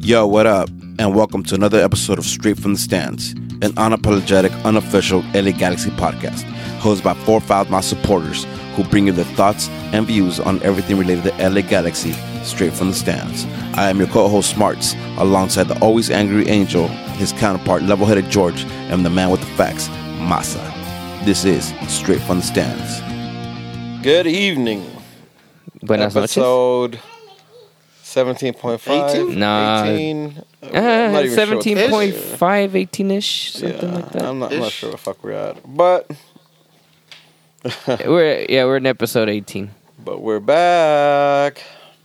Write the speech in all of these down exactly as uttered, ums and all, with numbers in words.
Yo, what up? And welcome to another episode of Straight from the Stands, an unapologetic, unofficial L A Galaxy podcast, hosted by four Foulmouth supporters who bring you their thoughts and views on everything related to L A Galaxy, straight from the stands. I am your co-host Smarts, alongside the always angry Angel, his counterpart level-headed George, and the man with the facts, Masa. This is Straight from the Stands. Good evening. Buenas Episode seventeen point five. eighteen? Nah. eighteen. Uh, seventeen point five, eighteen-ish, something yeah, like that. I'm not, I'm not sure what the fuck we're at. But we're yeah, we're in episode eighteen. But we're back.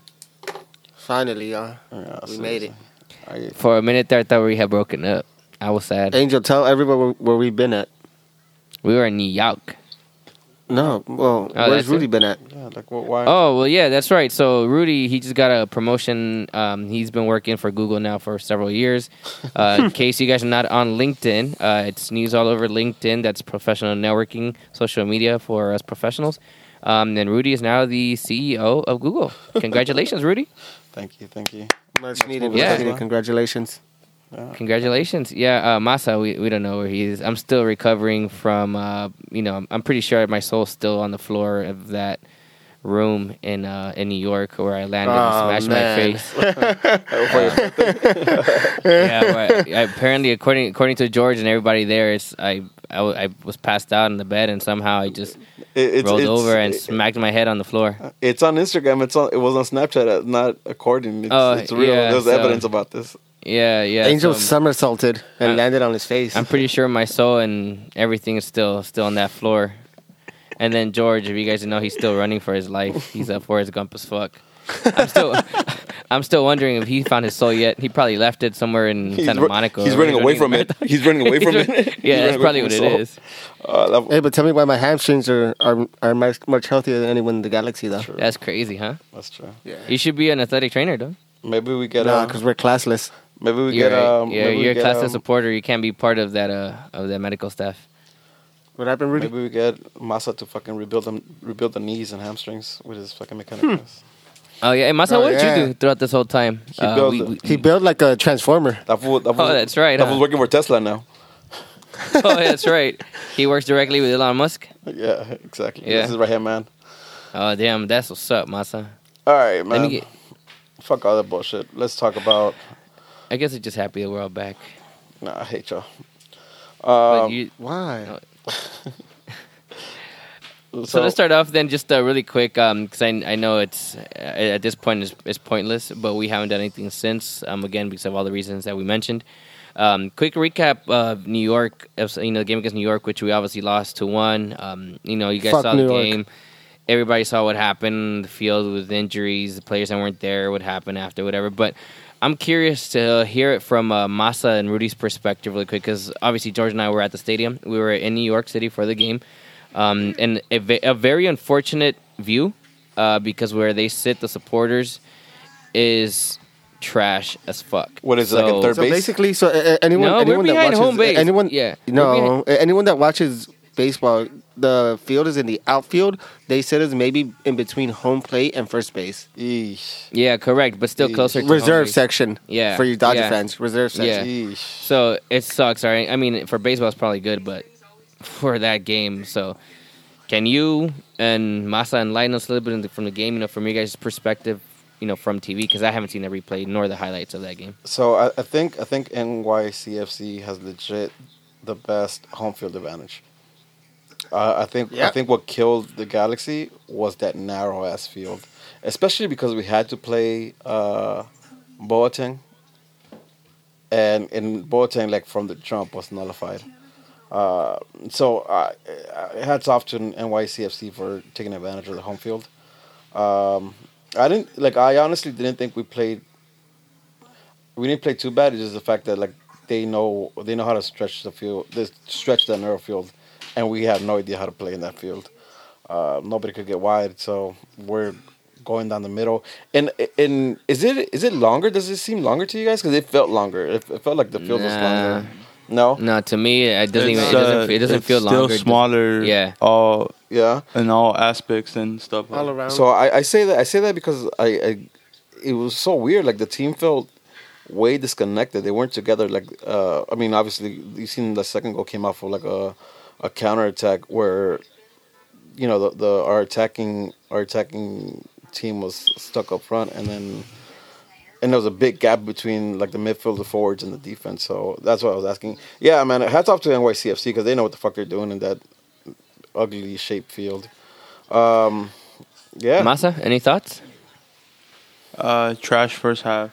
Finally, y'all. Yeah, we made it. I, For a minute there, I thought we had broken up. I was sad. Angel, tell everyone where, where we've been at. We were in New York. No, well, Oh, where's that's Rudy it? been at? yeah, like what? Why? Oh, well, yeah, that's right. So Rudy, he just got a promotion. Um, he's been working for Google now for several years. Uh, in case you guys are not on LinkedIn, uh, it's news all over LinkedIn. That's professional networking, social media for us professionals. Um, and Rudy is now the C E O of Google. Congratulations, Rudy. Thank you, thank you. Much needed. Yeah. Much needed. Congratulations. Yeah. Congratulations. Yeah, uh, Masa, we, we don't know where he is. I'm still recovering from, uh, you know, I'm, I'm pretty sure my soul's still on the floor of that room in uh, in New York where I landed Oh, and smashed man. my face. Uh, yeah, well, I, apparently, according according to George and everybody there, it's, I, I, w- I was passed out in the bed and somehow I just It- it's, rolled it's, over and it- smacked my head on the floor. It's on Instagram. It's on. It was on Snapchat. Not according. It's, Oh, it's real. yeah, There's so- evidence about this. Yeah, yeah. Angel so- somersaulted and I- landed on his face. I'm pretty sure my soul and everything is still still on that floor. And then George, if you guys know, he's still running for his life. He's up Forrest Gump as fuck. I'm still, I'm still wondering if he found his soul yet. He probably left it somewhere in He's Santa ru- Monica. He's or running away from it. He's running away from He's it. run- He's Yeah, running that's away probably from what his it soul. is. Uh, that, Hey, but tell me why my hamstrings are, are, are much, much healthier than anyone in the galaxy, though. True. That's crazy, huh? That's true. Yeah. You should be an athletic trainer, though. Maybe we get. Nah, uh, because we're classless. maybe we You're, get. right. Um, yeah, maybe we you're a get, classless um, supporter. You can't be part of that uh of the medical staff. What happened, Rudy? Maybe we get Masa to fucking rebuild them, rebuild the knees and hamstrings with his fucking mechanicals. Oh yeah, hey, Masa, Oh, what did yeah. you do throughout this whole time? He built it. He built like a transformer. That fool, that fool, Oh, that's right, That huh? was working for Tesla now. oh, yeah, that's right. He works directly with Elon Musk. Yeah, exactly. Yeah. This is right hand man. Oh damn, that's what's up, Masa. All right, man. Let me get. Fuck all that bullshit. Let's talk about. I guess I'm just happy that we're all back. Nah, I hate y'all. But Um, you, Why? so, so let's start off then, just uh, really quick, because I, I know it's uh, at this point it's, it's pointless, but we haven't done anything since. Um, again, because of all the reasons that we mentioned. Um, quick recap of New York, of, you know, the game against New York, which we obviously lost to one. Um, you know, you guys Fuck saw New the York. game. Everybody saw what happened in the field with injuries, the players that weren't there, what happened after, whatever. But I'm curious to hear it from uh, Masa and Rudy's perspective really quick, because obviously George and I were at the stadium. We were in New York City for the game. Um, and a, ve- a very unfortunate view, uh, because where they sit, the supporters, is trash as fuck. What is it, like in third So base? basically, so uh, anyone, No, we're anyone that behind watches, home base. anyone, Yeah, we're no, anyone that watches baseball, the field is in the outfield. They said it's maybe in between home plate and first base. Eesh. Yeah, correct, but still Jeez. closer to home Reserve base. section. Yeah, For you Dodger yeah. fans, reserve section. Yeah. Eesh. So it sucks. All right. I mean, for baseball, it's probably good, but for that game, so can you and Masa enlighten us a little bit in the, from the game? You know, from your guys' perspective, you know, from T V, because I haven't seen the replay nor the highlights of that game. So I, I think I think N Y C F C has legit the best home field advantage. Uh, I think I Yeah. think what killed the Galaxy was that narrow ass field, especially because we had to play uh, Boateng, and in Boateng, like from the jump, was nullified. Uh, so uh, hats off to N Y C F C for taking advantage of the home field. Um, I didn't like. I honestly didn't think we played. We didn't play too bad. It's just the fact that like they know they know how to stretch the field, they stretch the narrow field, and we have no idea how to play in that field. Uh, nobody could get wide, so we're going down the middle. And and is it is it longer? Does it seem longer to you guys? Because it felt longer. It, it felt like the field was Nah. longer. No. No, to me, it doesn't even. It's, It doesn't. uh, It doesn't it's feel still longer. smaller. Yeah. All Yeah. in all aspects and stuff. All around. So I, I say that I say that because I, I it was so weird. Like the team felt way disconnected. They weren't together. Like, uh, I mean, obviously, you seen the second goal came off of like a a counter attack where, you know, the, the our attacking our attacking team was stuck up front, and then and there was a big gap between like the midfield, the forwards, and the defense. So that's what I was asking. Yeah, man, hats off to N Y C F C because they know what the fuck they're doing in that ugly shaped field. Um, yeah, Masa, any thoughts? Uh, trash first half,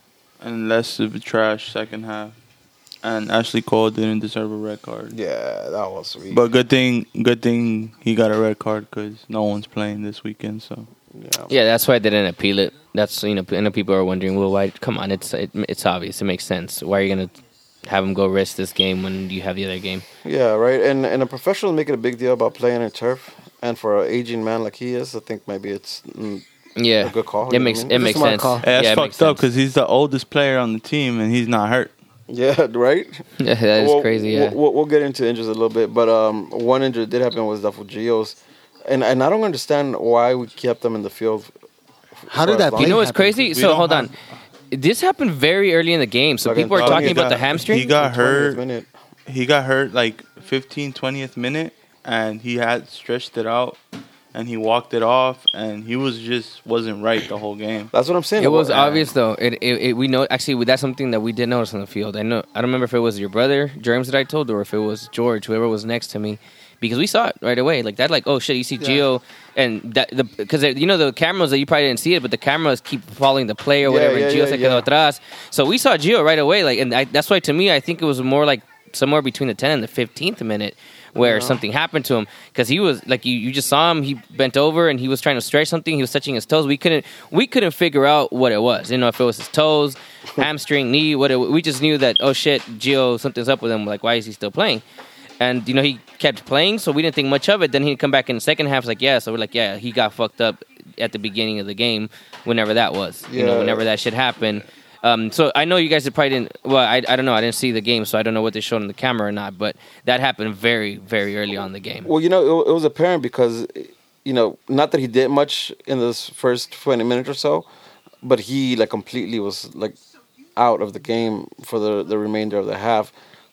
and less of a trash second half. And Ashley Cole didn't deserve a red card. yeah, that was sweet. But good thing, good thing he got a red card because no one's playing this weekend. So yeah. Yeah, that's why I didn't appeal it. That's, you know, I know people are wondering, well, why? Come on, it's it, it's obvious. It makes sense. Why are you gonna have him go risk this game when you have the other game? Yeah, right. And and a professional making a big deal about playing in turf, and for an aging man like he is, I think maybe it's mm, Yeah, a good call. It you know makes what I it mean? makes smart sense. call. hey, that's yeah, it makes fucked up sense. because he's the oldest player on the team and he's not hurt. Yeah, right. Yeah, that is Well, crazy. Yeah. We'll, we'll, we'll get into injuries a little bit, but um, one injury did happen was that for Gios, and and I don't understand why we kept them in the field. How did for as that long You play know what's happen? crazy? We so don't hold have- on. This happened very early in the game, so Like people in are the talking He about got- the hamstring. He got twentieth hurt. minute. He got hurt like fifteen, twentieth minute, and he had stretched it out, and he walked it off, and he was just wasn't right the whole game. That's what I'm saying. It was Well, obvious though. It, it, it we know actually that's something that we did notice on the field. I know I don't remember if it was your brother James that I told, or if it was George, whoever was next to me, because we saw it right away. Like that, like oh shit, you see Gio, and that the because you know the cameras that you probably didn't see it, but the cameras keep following the play or Yeah, whatever. yeah, and Gio yeah, se quedó yeah. atrás. So we saw Gio right away. Like, and I, that's why to me I think it was more like somewhere between the tenth and the fifteenth minute. Where something happened to him because he was like you, you just saw him. He bent over and he was trying to stretch something. He was touching his toes. We couldn't we couldn't figure out what it was. You know, if it was his toes, hamstring, knee. What it, we just knew that oh shit, Gio, something's up with him. Like why is he still playing? And you know he kept playing, so we didn't think much of it. Then he'd come back in the second half. It's like yeah, so we're like yeah, he got fucked up at the beginning of the game, whenever that was. You know, Yeah. whenever that shit happened. Um, so I know you guys probably didn't. Well, I, I don't know. I didn't see the game, so I don't know what they showed on the camera or not. But that happened very, very early on in the game. Well, you know, it, it was apparent because, you know, not that he did much in this first twenty minutes or so, but he like completely was like out of the game for the, the remainder of the half.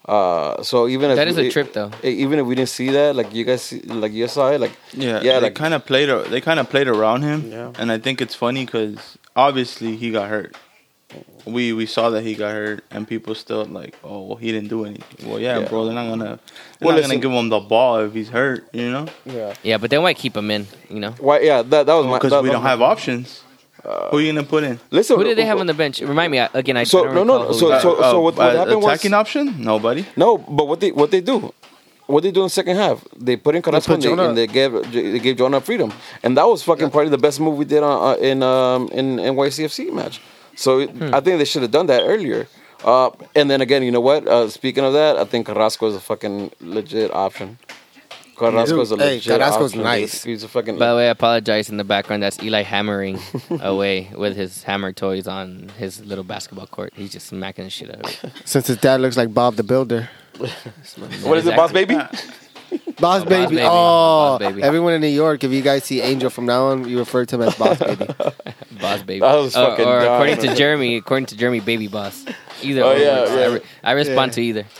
Uh, so even if That is a we- trip, though. Even if we didn't see that, like you guys, see, like you saw it, like Yeah, yeah, they like kind of played. a- They kind of played around him, Yeah. and I think it's funny because obviously he got hurt. We we saw that he got hurt, and people still like, oh, well, he didn't do anything. Well, yeah, Yeah. bro, they're not gonna, they're Well, not listen- gonna give him the ball if he's hurt, you know, yeah. Yeah, but they might keep him in. You know, Why? Yeah, that that was my because that, we that don't was have my- options. Who are you gonna put in? Listen, who did they have on the bench? Remind me uh, again. I So, I don't no, no, recall who so- we- so- Uh, what- what uh, happened was- attacking option? Nobody. No, but what they what they do, what they do in the second half, they put in Carrasco put and, they, Jonah- and they gave they gave Jonah freedom, and that was fucking probably the best move we did on, uh, in um, in N Y C F C match. So it- Hmm. I think they should have done that earlier. Uh, and then again, you know what? Uh, speaking of that, I think Carrasco is a fucking legit option. Carrasco is a Hey, legit Carrasco's option. nice. He's a fucking. By the way, I apologize in the background. That's Eli hammering away with his hammer toys on his little basketball court. He's just smacking the shit out of it. Since his dad looks like Bob the Builder. what is it, boss baby? Boss baby. Baby. Oh, Boss Baby. everyone in New York, if you guys see Angel from now on, you refer to him as Boss Baby. Boss baby. That was Or- fucking or, dumb. according to Jeremy, according to Jeremy, baby boss. Either. Oh, or yeah, works. yeah. I, re- I respond to either.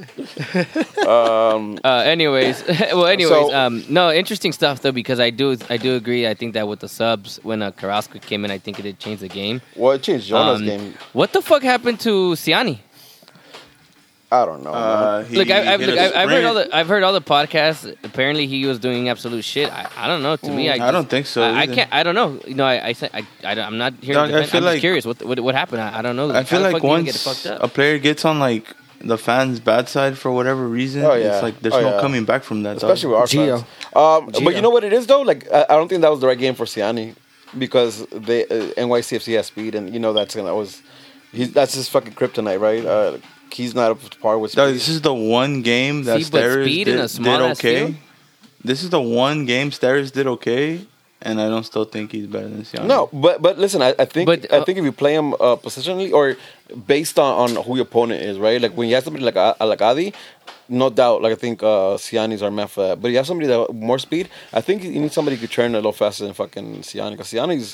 Um, Uh, anyways, well, anyways, So- um, no, interesting stuff though because I do, I do agree. I think that with the subs when uh, Carrasco came in, I think it did change the game. well, it changed Jonah's Um, game. What the fuck happened to Siani? I don't know. man. Uh, he Look, I, I've, hit look a I, I've heard all sprint. the, I've heard all the podcasts. Apparently, he was doing absolute shit. I, I don't know. To me, I, I just- don't think so I, I either. can't. I don't know. You know, I, I, say- I, I don't- I'm not here. Dog, to I defend. feel I'm just like- curious. What, what, what happened? I, I don't know. I feel How the like fuck did he get once fucked a up? player gets on like the fans' bad side for whatever reason, Oh, yeah. it's like there's Oh, no yeah. coming back from that. Especially dog. with our Gio. fans. Um, but Gio. you know what it is though? Like I, I don't think that was the right game for Siani because they uh, N Y C F C has speed, and you know that's gonna always he's that's his fucking kryptonite, right? Uh, he's not up to par with Dog, speed. this is the one game that See, but Steris speed did, in a did small-ass okay. field? This is the one game Steris did okay, and I don't still think he's better than Siani. No, but but listen, I, I think But, I uh, think if you play him uh, positionally or based on, on who your opponent is, right? Like when you have somebody like uh, like Adi, no doubt. Like I think uh, Siani's are meant for that. But you have somebody that more speed. I think you need somebody who could turn a little faster than fucking Siani. Because Siani's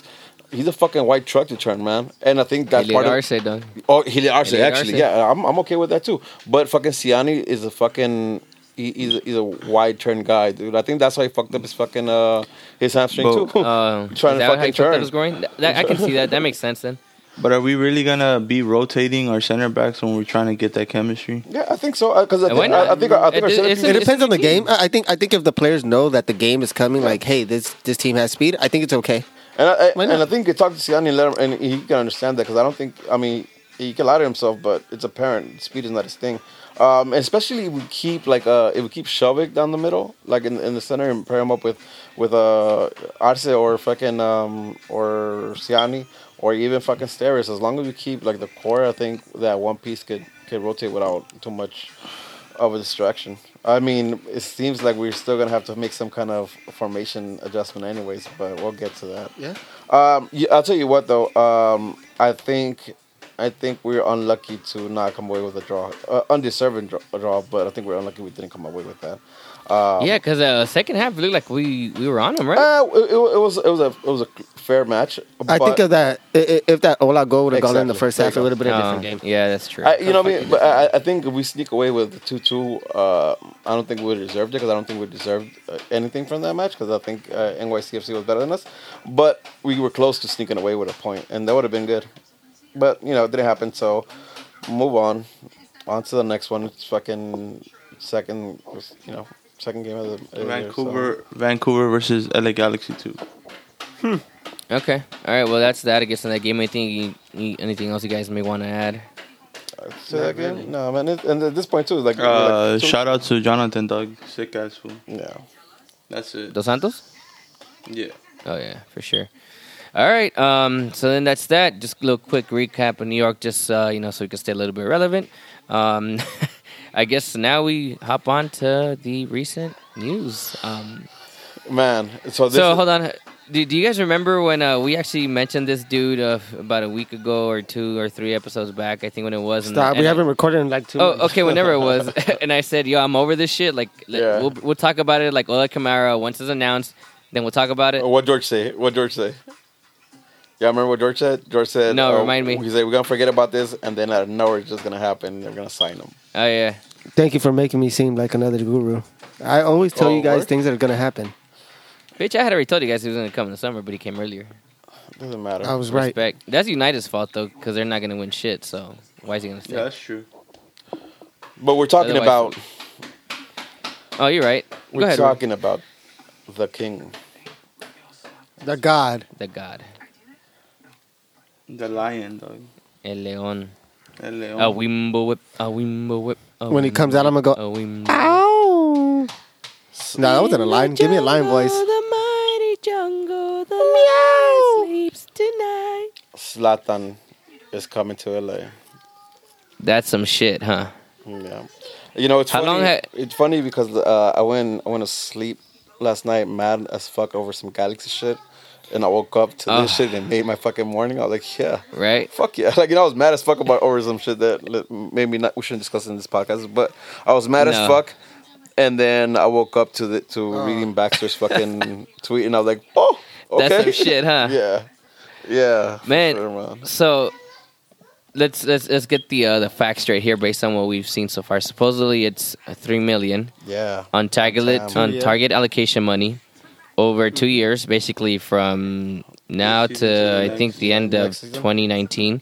he's a fucking white truck to turn, man. And I think that's Elliot part of. Arce, dog. Oh, Hilliard Arce, Hilliard actually, Arce. yeah, I'm I'm okay with that too. But fucking Siani is a fucking. He, he's, a, he's a wide turn guy, dude. I think that's why he fucked up his fucking uh his hamstring But, too. Uh, Trying is to that how fucking you fucked turn. up his groin? That- that- I can see that. That makes sense then. But are we really gonna be rotating our center backs when we're trying to get that chemistry? Yeah, I think so. Because I, And why think- I, not? I think I think our It- center it's- team- It depends on the team. game. I I think I think if the players know that the game is coming, like, hey, this this team has speed. I think it's okay. And I, Why I, not? and I think you talk to Siani and let him, and he can understand that because I don't think I mean he can lie to himself, but it's apparent speed is not his thing. Um, and especially if we keep like uh if we keep Shovik down the middle, like in in the center, and pair him up with with uh Arce or fucking um or Siani or even fucking Steris. As long as we keep like the core, I think that one piece could could rotate without too much of a distraction. I mean, it seems like we're still gonna have to make some kind of formation adjustment, anyways. But we'll get to that. Yeah. Um, yeah, I'll tell you what though. Um, I think, I think we're unlucky to not come away with a draw, uh, undeserving draw, draw. But I think we're unlucky we didn't come away with that. Um, Yeah, because uh, second half it looked like we, we were on them, right? Uh, it, it was it was a it was a fair match. I but think of that. i- i- If that Ola goal would have gone in the Exactly. first There half, you it would have been a Oh, different game. yeah, that's true. I, you know what I mean? But I, I think if we sneak away with the two two, uh, I don't think we deserved it because I don't think we deserved uh, anything from that match because I think uh, N Y C F C was better than us. But we were close to sneaking away with a point, and that would have been good. But, you know, it didn't happen, so move on. On to the next one. It's fucking second, you know, second game of the of the year, Vancouver, Vancouver versus L A Galaxy two. Okay. All right. Well, that's that. I guess in that game, anything you- you- anything else you guys may want to add? So. Say that again? No, man. It, and at this point, too, it's like... we're Uh, like two- shout out to Jonathan Doug, sick ass fool. Yeah. That's it. Dos Santos? Yeah. Oh yeah, for sure. All right. Um. So then that's that. Just a little quick recap of New York, just uh, you know, so we can stay a little bit relevant. Um. I guess now we hop on to the recent news. Um. Man, so this So is- hold on. Do, do you guys remember when uh, we actually mentioned this dude uh, about a week ago or two or three episodes back? I think when it was. and- Stop. and We I- haven't recorded in like two. Oh, months. okay. Whenever it was, and I said, "Yo, I'm over this shit. Like, let- Yeah. we'll we'll talk about it. Like Ola Kamara once it's announced, then we'll talk about it." What George say? What George say? Yeah, remember what George said? George said, No, uh, remind me. He said, we're going to forget about this, and then out of nowhere, it's just going to happen. They're going to sign him. Oh yeah. Thank you for making me seem like another guru. I always tell Oh, you guys word? things that are gonna happen. Bitch, I had already told you guys he was gonna come in the summer, but he came earlier. Doesn't matter. I was right. Respect. That's United's fault though, because they're not gonna win shit. So why is he gonna stay? Yeah, that's true. But we're talking Otherwise- about Oh, you're right. we're Go ahead. talking about the king. The God. The God, The lion, dog. El León, El Leon. a Wimbo whip, a Wimbo whip. a When he Wimbo comes out, I'm gonna go, A Wimbo. Ow! No, that wasn't a line. Give me a line voice. The mighty jungle, the lion sleeps tonight. Zlatan is coming to L A. That's some shit, huh? Yeah. You know, it's How funny. long ha- it's funny because uh, I went I went to sleep last night mad as fuck over some Galaxy shit. And I woke up to this Ugh. shit and made my fucking morning. I was like, yeah. Right? Fuck yeah. Like, you know, I was mad as fuck about over some shit that that maybe not, we shouldn't discuss in this podcast. But I was mad as No. fuck. And then I woke up to the to reading Baxter's fucking tweet. And I was like, oh, okay. That's some shit, huh? Yeah. Yeah. for Man, sure, man. So let's let's let's get the uh, the facts straight here based on what we've seen so far. Supposedly it's uh, three million Yeah. on target Damn. on Yeah. target allocation money over two years, basically from now This to season to I the think next- the end of next season. twenty nineteen.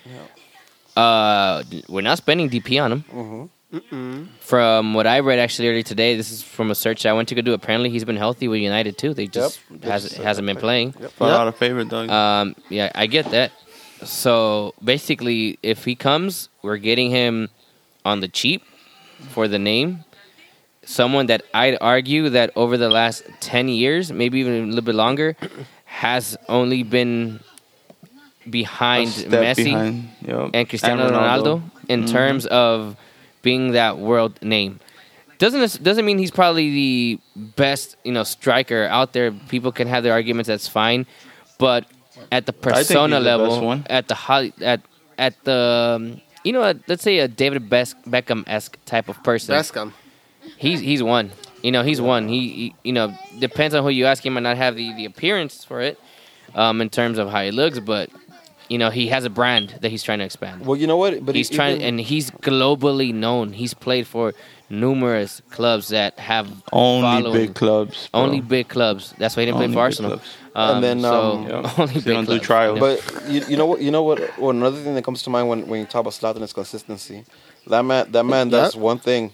Uh, we're not spending D P on them. Mm-hmm. From what I read actually earlier today, this is from a search I went to go do. Apparently, he's been healthy with United too. They just Yep. has, Just, uh, hasn't been playing. Yep. Fell Yep. out of favor, dog. Um, yeah, I get that. So basically, if he comes, we're getting him on the cheap for the name. Someone that I'd argue that over the last ten years, maybe even a little bit longer, has only been A behind step Messi behind, yup. and Cristiano Ronaldo, in Mhm. terms of being that world name. Doesn't doesn't mean he's probably the best, you know, striker out there. People can have their arguments. That's fine, but at the think he's persona the level, best one. at the high, at at the um, you know, let's say a David Bes- Beckham esque type of person. Bascom. He's he's one. You know, he's one. He, he you know depends on who you ask. He might not have the, the appearance for it, um, in terms of how he looks, but you know he has a brand that he's trying to expand. Well, you know what? But he's he- trying, even- and he's globally known. He's played for numerous clubs that have Only following. big clubs. bro. Only big clubs. That's why he didn't Only play for big Arsenal. clubs. Um, And then, so um, Yeah. only They big don't do clubs. trials. But you, you know what? You know what? Well, another thing that comes to mind when, when you talk about Zlatan is consistency. That man, that man does Yeah. one thing.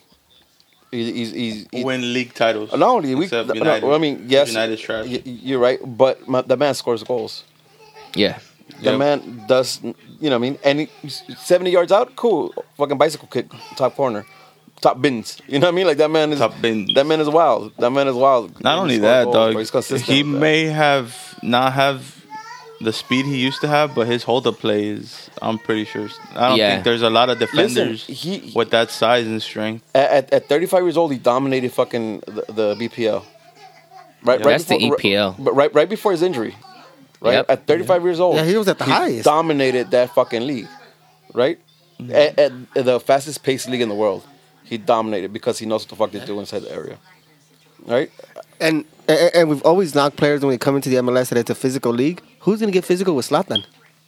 He, he's, he's, he's Win league titles. not only we. Except no, United. I mean, yes, United's trash. y- you're right. But my, the man scores goals. Yeah. The Yep. man does. You know what I mean? And he, seventy yards out, cool. Fucking bicycle kick, top corner, top bins. You know what I mean? Like that man is. Top bins. That man is wild. That man is wild. Not He only scores that, goals, dog. bro. He's consistent. He with that. may have not have the speed he used to have, but his hold up play is. I'm pretty sure. I don't Yeah. think there's a lot of defenders Listen, he- with that size and strength. At, at, at thirty-five years old, he dominated fucking the, the B P L. Right, Yeah. right That's the before, E P L. Right, right, right before his injury. Right, Yep. at thirty-five years old. Yeah, he was at the highest. Dominated that fucking league. Right, at, at, at the fastest paced league in the world, he dominated because he knows what the fuck to do inside the area. Right. And, and and we've always knocked players when we come into the M L S that it's a physical league. Who's gonna get physical with Zlatan?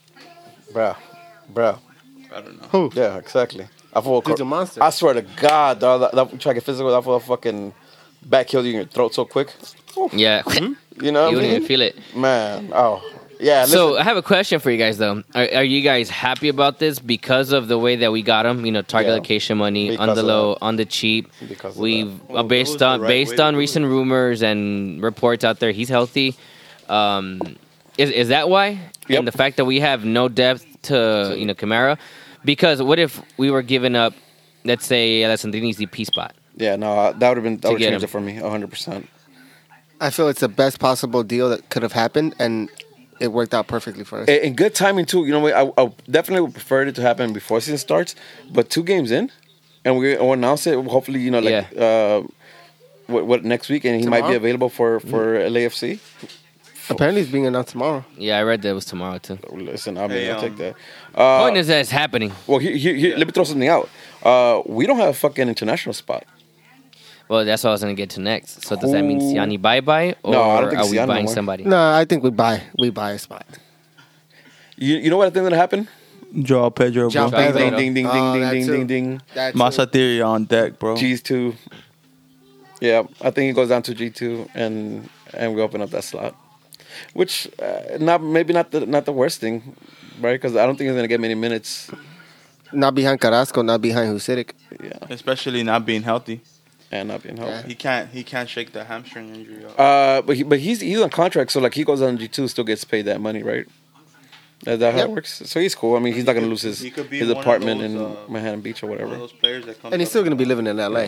Bruh, bruh. I don't know. Who? Yeah, exactly. I feel He's a monster. I swear to God, dog, that, that try to get physical, that will fucking back kill you in your throat so quick. Yeah. You know what You I wouldn't mean? even feel it. Man, oh yeah. Listen, So I have a question for you guys, though. Are, are you guys happy about this because of the way that we got him? You know, target Yeah. location money Because on the of low, that. on the cheap. Because of We've that. uh, Well, it based was the on right based way to on do recent it. rumors and reports out there, he's healthy. Um, is is that why? Yep. And the fact that we have no depth to you know Kamara, because what if we were giving up, let's say Alessandrini's D P spot? yeah, no, uh, that would have been that To would get changed him. it for me, a hundred percent. I feel it's the best possible deal that could have happened, and it worked out perfectly for us. And and good timing too. You know, what, I, I definitely would prefer it to happen before season starts, but two games in, and we will announce it. Hopefully, you know, like uh, what, what next week, and he might be Tomorrow? available for for L A F C. Apparently, it's being announced tomorrow. Yeah, I read that it was tomorrow too. Listen, I mean, Hey, I'll um, take that. Uh, Point is that it's happening. well, here, here, here, let me throw something out. Uh, we don't have a fucking international spot. Well, that's what I was gonna get to next. So does that mean Who- Siani bye bye, or No, I don't think are we Siani no buying more. somebody? No, I think we buy we buy a spot. You, you know what I think gonna happen? Joao Pedro, Joao bro. Pedro. Ding, Pedro. ding, ding, ding, Oh, ding, that ding, too. ding, ding. That's Masa Theory on deck, bro. G's two. Yeah, I think it goes down to G two, and and we open up that slot, which uh, not maybe not the not the worst thing, right? Because I don't think he's gonna get many minutes. not behind Carrasco, not behind Husidic. Yeah, Especially not being healthy. and not being healthy. He can't. He can't shake the hamstring injury. Off. Uh, but he, but he's he's on contract, so like he goes on G two, still gets paid that money, right? Is that how Yep. it works? So he's cool. I mean, he's not gonna lose his He could be his one of apartment those, in uh, Manhattan Beach or One of whatever. those players that comes. And he's up- still going to be living in L A. Yeah.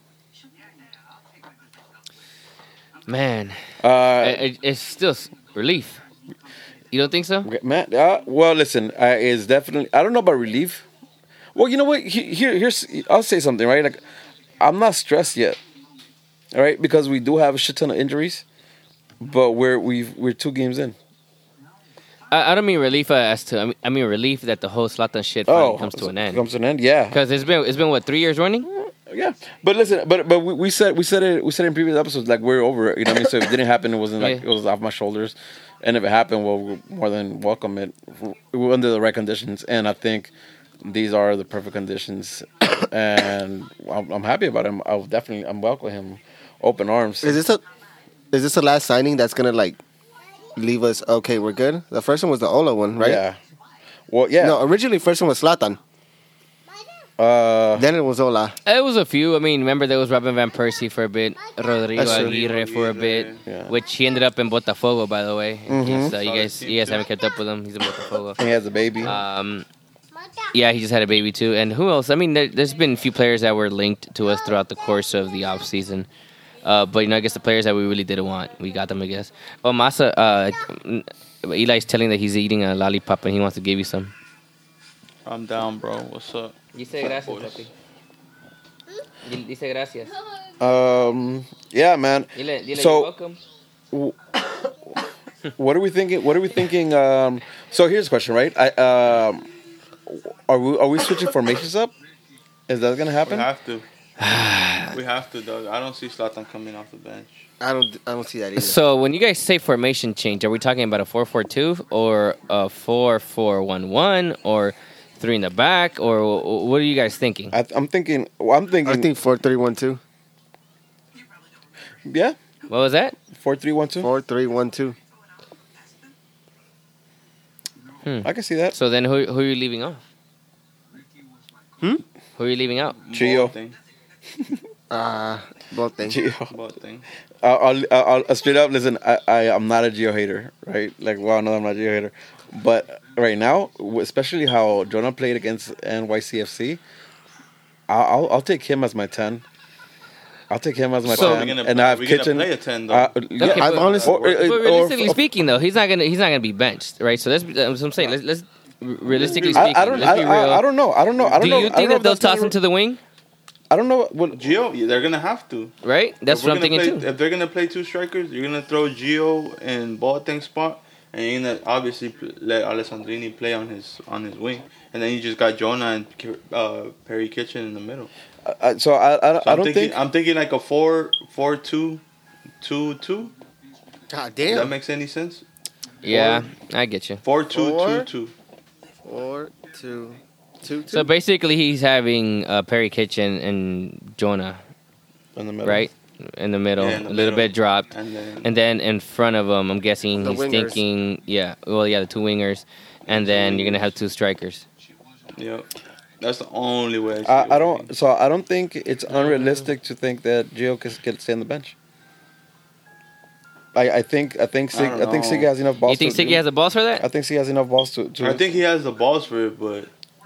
Man, Uh, it, it- it's still s- relief. You don't think so? Okay, man, uh, well, listen, uh, it's definitely. I don't know about relief. Well, you know what? He- Here, here's. I'll say something, right? Like, I'm not stressed yet, all right? Because we do have a shit ton of injuries, but we're we've we're two games in. I, I don't mean relief uh, as to. I mean, I mean relief that the whole Zlatan shit finally comes to an end. Comes to an end, yeah, Because it's been it's been what three years running. yeah. But listen, but but we, we said we said it we said it in previous episodes like we're over it. You know what I mean? So if it didn't happen, it wasn't like Yeah. it was off my shoulders. And if it happened, well, we're more than welcome it. We're under the right conditions, and I think these are the perfect conditions. And I'm, I'm happy about him. I'll definitely I'm welcome him, open arms. Is this a is this the last signing that's going to like leave us okay, we're good? The first one was the Ola one, right? Yeah. Well, yeah. No, originally first one was Zlatan. Uh, Then it was Ola. It was a few. I mean, remember there was Robin van Persie for a bit, Rodrigo That's true. Aguirre for a bit, Yeah. which he ended up in Botafogo, by the way. In case, uh, you Solid guys, team, you guys too. haven't kept up with him. He's in Botafogo. he has a baby. Um, yeah, he just had a baby too. And who else? I mean, there, there's been a few players that were linked to us throughout the course of the off season. Uh, but you know, I guess the players that we really didn't want, we got them. I guess. Oh, Masa, uh, Eli's telling that he's eating a lollipop and he wants to give you some. I'm down, bro. What's up? Dice gracias, papi. Dice gracias. um, yeah, man. Dile, dile So- you're welcome. What are we thinking? What are we thinking? Um, so here's the question, right? I um, are we are we switching formations up? Is that gonna We happen? have to. Yeah. We have to, Doug. I don't see Zlatan coming off the bench. I don't. I don't see that either. So when you guys say formation change, are we talking about a four four two or a four four one one or three in the back, or wh- what are you guys thinking? I, I'm thinking. Well, I'm thinking. I think four three one two. Yeah, What was that? four three one two. Four three one two. I can see that. So then who who are you leaving off? Hmm? Who are you leaving out? Gio. Both thing. Uh both things. Gio. Both thing. I'll, I'll, I'll straight up listen. I, I I'm not a Gio hater, right? Like, well, no, I'm not a Gio hater, but right now, especially how Jonah played against N Y C F C, I'll I'll, I'll take him as my ten. I'll take him as my So- ten, We're gonna and play- I have we're gonna Kitchen. play a ten, though. Uh, Okay, yeah, but- honestly- or- or- But or- realistically or- speaking, though, he's not gonna he's not gonna be benched, right? So that's, that's what I'm saying. Let's, let's realistically I, speaking, I don't. let's I, be real. I, I don't know. I don't know. I don't Do know. you I don't think know that if they'll that's toss gonna- him to the wing, I don't know. What, Gio, yeah, they're gonna have to. right? That's If we're what I'm gonna thinking play, too. If they're gonna play two strikers, you're gonna throw Gio in Boateng's spot, and you're gonna obviously pl- let Alessandrini play on his on his wing, and then you just got Jonah and uh, Perry Kitchen in the middle. I, so I. I, So I I'm don't thinking, think. I'm thinking like a four, four, two, two, two. God If that damn. makes any sense? Yeah, I get you. Four, two, Four? two, two. Four two two two. So basically, he's having uh, Perry Kitchen and Jonah, In the middle. right, in the middle, Yeah, in the a little middle. bit dropped, And then and then in front of him, I'm guessing The he's wingers. thinking, yeah, well, yeah, the two wingers, and then you're gonna have two strikers. yeah, that's the only way. I, see it I, I working. don't. So I don't think it's unrealistic to think that Gio can, can stay on the bench. I, I think I think Sig, I I, don't think know. Siggy has enough balls. You think to, Siggy has the balls for I that? think Siggy has enough balls to. to I think he has the balls for it, but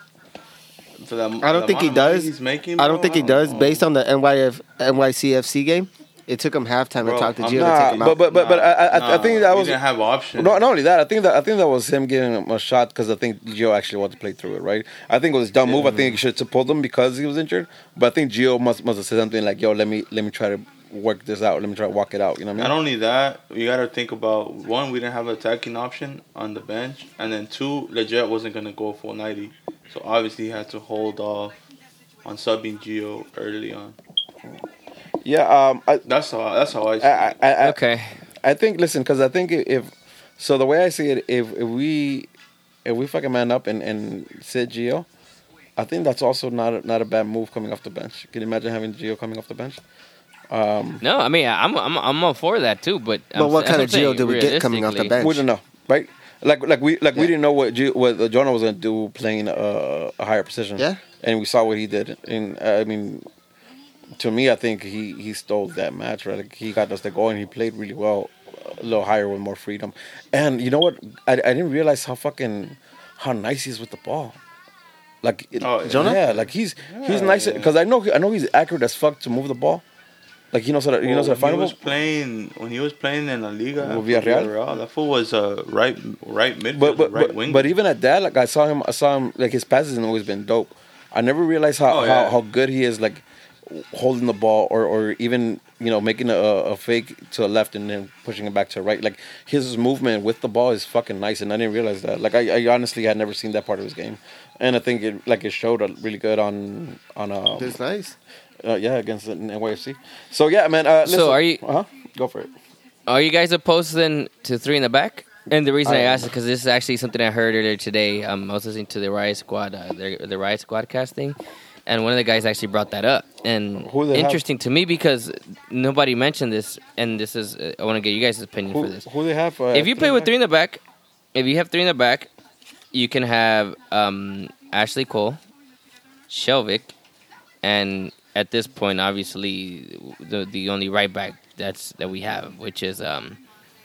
for that, I don't the think he amount of money does. He's making, I don't bro, think he don't does. know. Based on the N Y F N Y C F C game, it took him halftime Bro, to talk to I'm Gio not- to take him but- out. but- but- but I- I- I think that we was- didn't have options. No, not only that, I think that I think that was him giving him a shot because I think Gio actually wanted to play through it, right? I think it was a dumb move. I think he should have pulled him because he was injured. But I think Gio must must have said something like, "Yo, let me let me try to work this out. Let me try to walk it out." You know what I Not mean? only that, you got to think about one, we didn't have an attacking option on the bench, and then two, Leggett wasn't gonna go full ninety, so obviously he had to hold off on subbing Gio early on. Yeah. Um. I That's how that's how I see I it. I, I, Okay. I think listen, because I think if so, the way I see it, if, if we if we fucking man up and, and sit Gio, I think that's also not a, not a bad move coming off the bench. Can you imagine having Gio coming off the bench? Um, No, I mean, I'm I'm I'm all for that too. But But I'm, what kind that's of what I'm Gio did we get coming off the realistically- bench? we don't know, right? Like like we like we Yeah. didn't know what Gio, what Jonah was gonna do playing a, a higher position. Yeah. and we saw what he did. And uh, I mean, to me, I think he, he stole that match. Right, like, he got us the goal and he played really well, a little higher with more freedom. And you know what? I, I didn't realize how fucking how nice he is with the ball. Like it- Oh, yeah. Jonah? yeah, like he's he's Yeah, nice yeah. because I know I know he's accurate as fuck to move the ball. Like he knows how to, he knows how to when find he the was ball. playing when he was playing in La Liga With for Villarreal? that fool was a right right midfielder, But but right but, wing. but even at that, like I saw him, I saw him like his passes have always been dope. I never realized how, Oh, yeah. how, how good he is, like holding the ball or, or even you know making a, a fake to the left and then pushing it back to the right. Like his movement with the ball is fucking nice, and I didn't realize that. Like I, I honestly had never seen that part of his game, and I think it like it showed really good on on um, That's nice. uh, yeah against the N Y F C. So yeah, man. Uh, listen, So are you- Uh huh. Go for it. Are you guys opposed then to three in the back? And the reason I, I am. asked is because this is actually something I heard earlier today. Um, I was listening to the Riot Squad, uh, the, the Riot Squad casting, and one of the guys actually brought that up. And Who they have? interesting to me because nobody mentioned this, and this is uh, I want to get you guys' opinion Who, for this. who they have? Uh, If you play with three in the back, if you have three in the back, you can have um, Ashley Cole, Shelvick, and at this point, obviously, the the only right back that's that we have, which is um,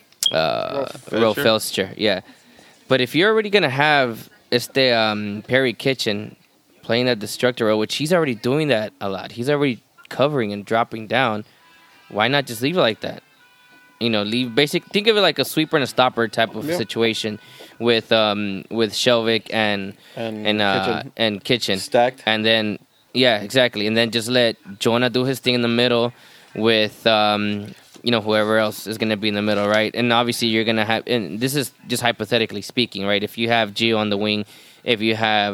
uh, Ro Felcher? Felster. Yeah, but if you're already gonna have este um, Perry Kitchen playing that destructor role, which he's already doing that a lot, he's already covering and dropping down. Why not just leave it like that? You know, leave basic. Think of it like a sweeper and a stopper type of Yeah. situation with um with Shelvick and And and uh, Kitchen. and Kitchen Stacked. and then yeah, exactly, and then just let Jonah do his thing in the middle with um you know whoever else is gonna be in the middle, right? And obviously you're gonna have, and this is just hypothetically speaking, right? If you have Gio on the wing, if you have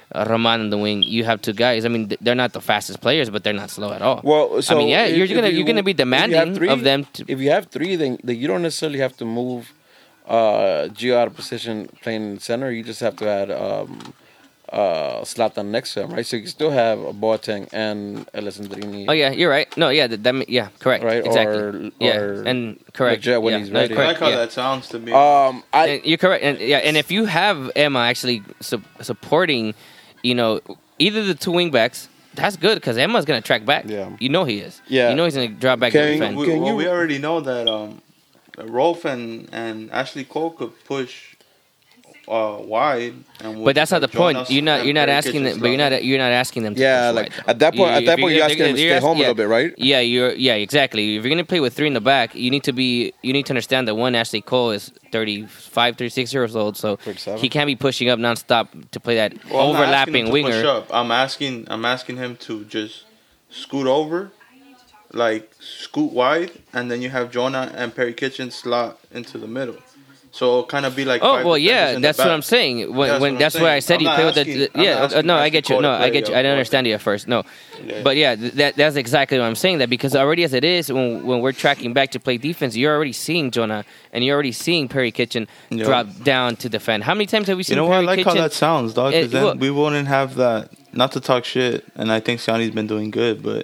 uh, Roman in the wing, you have two guys. I mean, th- they're not the fastest players, but they're not slow at all. Well, so I mean, yeah, if- you're if gonna you- you're gonna be if you have demanding three- of them. To, If you have three, then, then you don't necessarily have to move uh, Gio out of position playing in center. You just have to add um, uh, Zlatan next to him, right? So you can still have Boateng and Alessandrini. oh yeah, you're right. No, yeah, that, that ma- yeah, correct, Right, exactly. or- yeah, or and correct. Leggett when yeah, he's no, ready. I correct, like how yeah. that sounds to me. Um, I And you're correct, and yeah, and if you have Emma actually su- supporting, you know, either the two wing backs, that's good because Emma's gonna track back. Yeah. you know he is. Yeah. you know he's gonna drop back Can and you- defend. we, Can well, you- we already know that um, Rolf and, and Ashley Cole could push uh, wide. And But that's not the join point. us You're not. and You're not Perry asking them. Kitchens But you're slot. not. You're not asking them. To yeah, push like wide. at that point, You- at that if point, you're asking them to you're stay ask- home a yeah. little bit, right? Yeah, you're. Yeah, exactly. If you're gonna play with three in the back, you need to be. You need to understand that one Ashley Cole is thirty-five, thirty-six years old, so thirty-seven. he can't be pushing up nonstop to play that Well, I'm not asking him overlapping to winger. push up. I'm asking. I'm asking him to just scoot over, like scoot wide, and then you have Jonah and Perry Kitchen slot into the middle. So it'll kind of be like. Oh five well, defenders yeah, in the that's what back. I'm saying. When, That's when what I'm that's why I saying. said I'm you not play with the. asking- I'm yeah, not uh, asking no, I Ashley get you. Cole No, to I play get you. up I didn't front. understand you at first. No, Yeah. but yeah, th- that that's exactly what I'm saying. That because already as it is, when when we're tracking back to play defense, you're already seeing Jonah and you're already seeing Perry Kitchen Yeah. drop down to defend. How many times have we You seen know what? I Perry like Kitchen? how that sounds, dog. Eh, Because then well- we wouldn't have that. Not to talk shit, and I think Siani's been doing good, but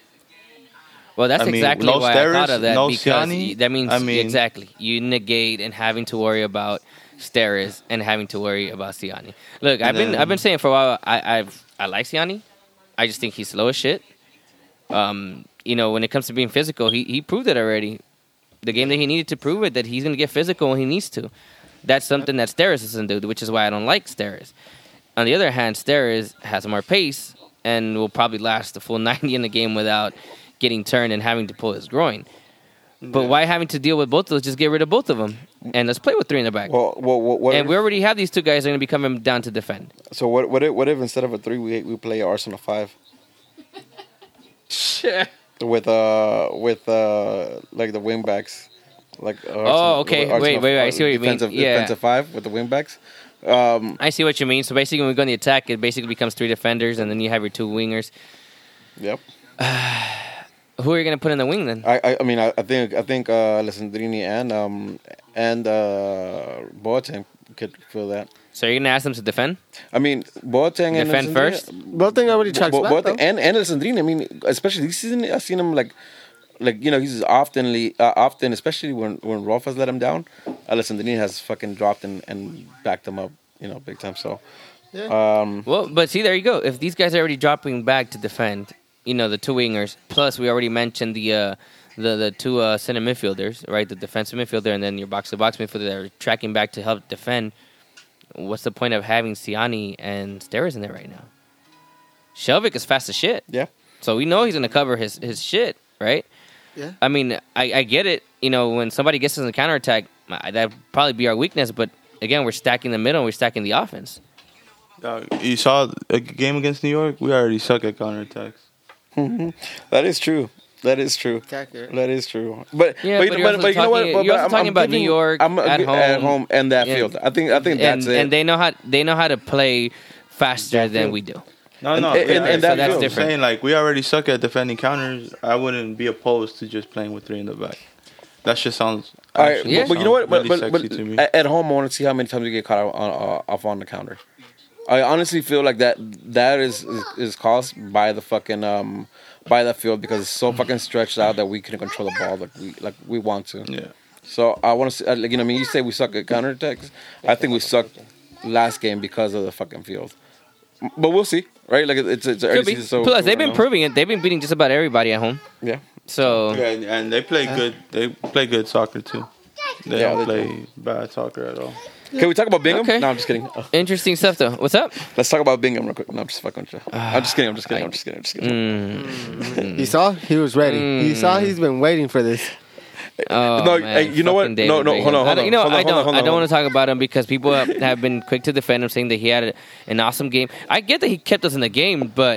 Well, that's I mean, exactly no why I Steres, thought of that no because Siani, y- that means I mean- exactly you negate and having to worry about Steres and having to worry about Siani. Look, I've been then- I've been saying for a while I I've, I like Siani. I just think he's slow as shit. Um, you know, when it comes to being physical, he he proved it already. The game that he needed to prove it that he's going to get physical when he needs to. That's something that Steres doesn't do, which is why I don't like Steres. On the other hand, Steres has more pace and will probably last the full ninety in the game without getting turned and having to pull his groin. But Yeah. why having to deal with both of those? Just get rid of both of them and let's play with three in the back. Well, well, what, what and if- we already have these two guys that are going to be coming down to defend. so what? What if, what if instead of a three, we we play Arsenal five with uh with uh like the wing backs, like uh, Arsenal- okay. Arsenal- Wait, wait, wait, I see what you mean. defensive, Yeah. defensive five with the wing backs. Um, I see what you mean. So basically, when we go on the attack, it basically becomes three defenders, and then you have your two wingers. yep. Who are you going to put in the wing then? I, I I mean I, I think I think uh Alessandrini and um and uh Boateng could fill that. So you're going to ask them to defend? I mean Boateng and Defend Alessandrini- first? Boateng already tracks Bo- back, Boateng though. and and Alessandrini. I mean, especially this season, I've seen him like, like you know, he's oftenly uh, often, especially when when Rolf has let him down, Alessandrini has fucking dropped and, and backed him up, you know, big time. So, um, Well, but see, there you go. If these guys are already dropping back to defend, you know, the two wingers, plus we already mentioned the uh, the the two uh, center midfielders, right? The defensive midfielder and then your box-to-box midfielder that are tracking back to help defend. What's the point of having Siani and Steres in there right now? Shelvik is fast as shit. yeah, So we know he's going to cover his, his shit, right? Yeah. I mean, I, I get it. You know, when somebody gets us in a counterattack, that'd probably be our weakness. But again, we're stacking the middle and we're stacking the offense. uh, you saw a game against New York. We already suck at counterattacks. that is true. That is true. Attacker. That is true. But Yeah, but, but but, you're also but you know what? talking- But, you're but also I'm, talking I'm about New giving- York I'm, at at home. home and that Yeah. field. I think I think that's and, it. and they know how they know how to play faster That than field. we do. No, And- no, and- yeah, and- and so that that's feels- different. Saying like we already suck at defending counters. I wouldn't be opposed to just playing with three in the back. That just sounds. All right, actually Yeah. but, but you know what? sounds But, really but, sexy but to me. at, at home, I want to see how many times we get caught out on, uh, off on the counter. I honestly feel like that that is is, is caused by the fucking um by the field because it's so fucking stretched out that we couldn't control the ball like we like we want to. Yeah. So I want to see, uh, like, you know, I mean, you say we suck at counterattacks. I think we sucked last game because of the fucking field. But we'll see, right? Like it's it's early Could be. season, so Plus, they've we been don't know. proving it. They've been beating just about everybody at home. Yeah. So Yeah, and, and they play good. They play good soccer too. They Yeah, don't they play bad soccer at all. Can we talk about Bingham? Okay. No, I'm just kidding. Uh, interesting stuff, though. What's up? Let's talk about Bingham real quick. No, I'm just fucking with you. I'm just kidding. I'm just kidding. I'm just kidding. I'm just kidding. You saw? He was ready. You saw? He's been waiting for this. Oh, No, man, hey, you know what? fucking No, David no, hold Bingham. on, hold I don't- on, You know, hold on, I hold don't. on, hold I on, don't hold want to talk about him because people have, have been quick to defend him, saying that he had an awesome game. I get that he kept us in the game, but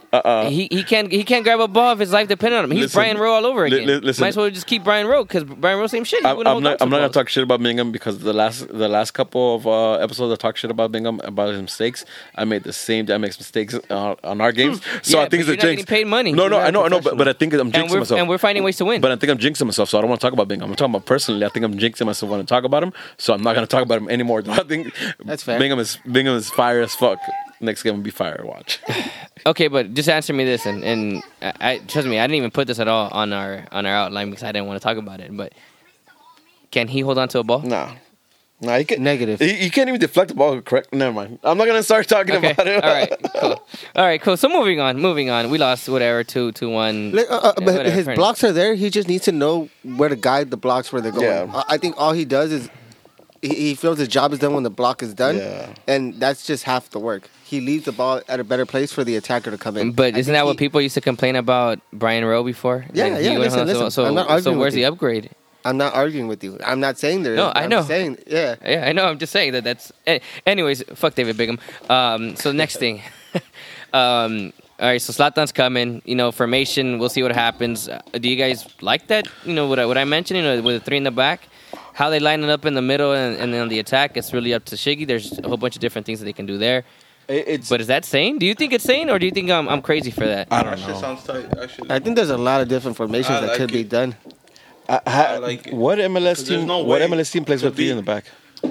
uh, he he can't he can't grab a ball if his life depended on him. He's Listen, Brian Rowe all over li- again. li- listen. Might as well just keep Brian Rowe because Brian Rowe same shit. He I'm, wouldn't I'm hold not. on to I'm not gonna balls. talk shit about Bingham because the last the last couple of uh, episodes I talked shit about Bingham about his mistakes. I made the same damn mistakes uh, on our games. So Yeah, I think but it's a you're not jinx. getting paid money. No, no, You're I know, I know, but, professional. but I think I'm And jinxing we're myself. and we're finding ways to win. But I think I'm jinxing myself, so I don't want to talk about Bingham. I'm talking about personally. I think I'm jinxing myself when I talk about him, so I'm not gonna talk about him anymore. I think That's fair. Bingham is Bingham is fire as fuck. Next game will be fire. Watch. Okay, but just answer me this, and, and I, I trust me, I didn't even put this at all on our on our outline because I didn't want to talk about it. But can he hold on to a ball? Nah. Nah, he can Negative. He, he can't even deflect the ball. Correct? Never mind. I'm not gonna start talking Okay. about it. All right. Cool. All right. Cool. So moving on. Moving on. We lost whatever two two one. Like, uh, uh, Yeah, but whatever, his fair blocks are there. He just needs to know where to guide the blocks where they're going. Yeah. I I think all he does is he, he feels his job is done when the block is done, Yeah. and that's just half the work. He leaves the ball at a better place for the attacker to come in. But I isn't think that what he- people used to complain about Brian Rowe before? Yeah, That yeah, he went listen, on- so- listen. So, I'm not so arguing where's with the you. upgrade? I'm not arguing with you. I'm not saying there. No, is. I I'm know. just saying, yeah. Yeah, I know. I'm just saying that that's. eh, Anyways, fuck David Bingham. Um, so next thing. um, all right, so Zlatan's coming. You know, formation. We'll see what happens. Uh, do you guys like that? You know, what I, what I mentioned. You know, with the three in the back, how they line it up in the middle and, and then on the attack. It's really up to Shiggy. There's a whole bunch of different things that they can do there. It- It's But is that sane? Do you think it's sane, or do you think I'm I'm crazy for that? I That don't shit know. sounds tight. Actually, I think there's a lot of different formations I that like could be it. done. I, I, I like it. what M L S 'Cause there's team? no what way M L S team plays to with three be- in the back?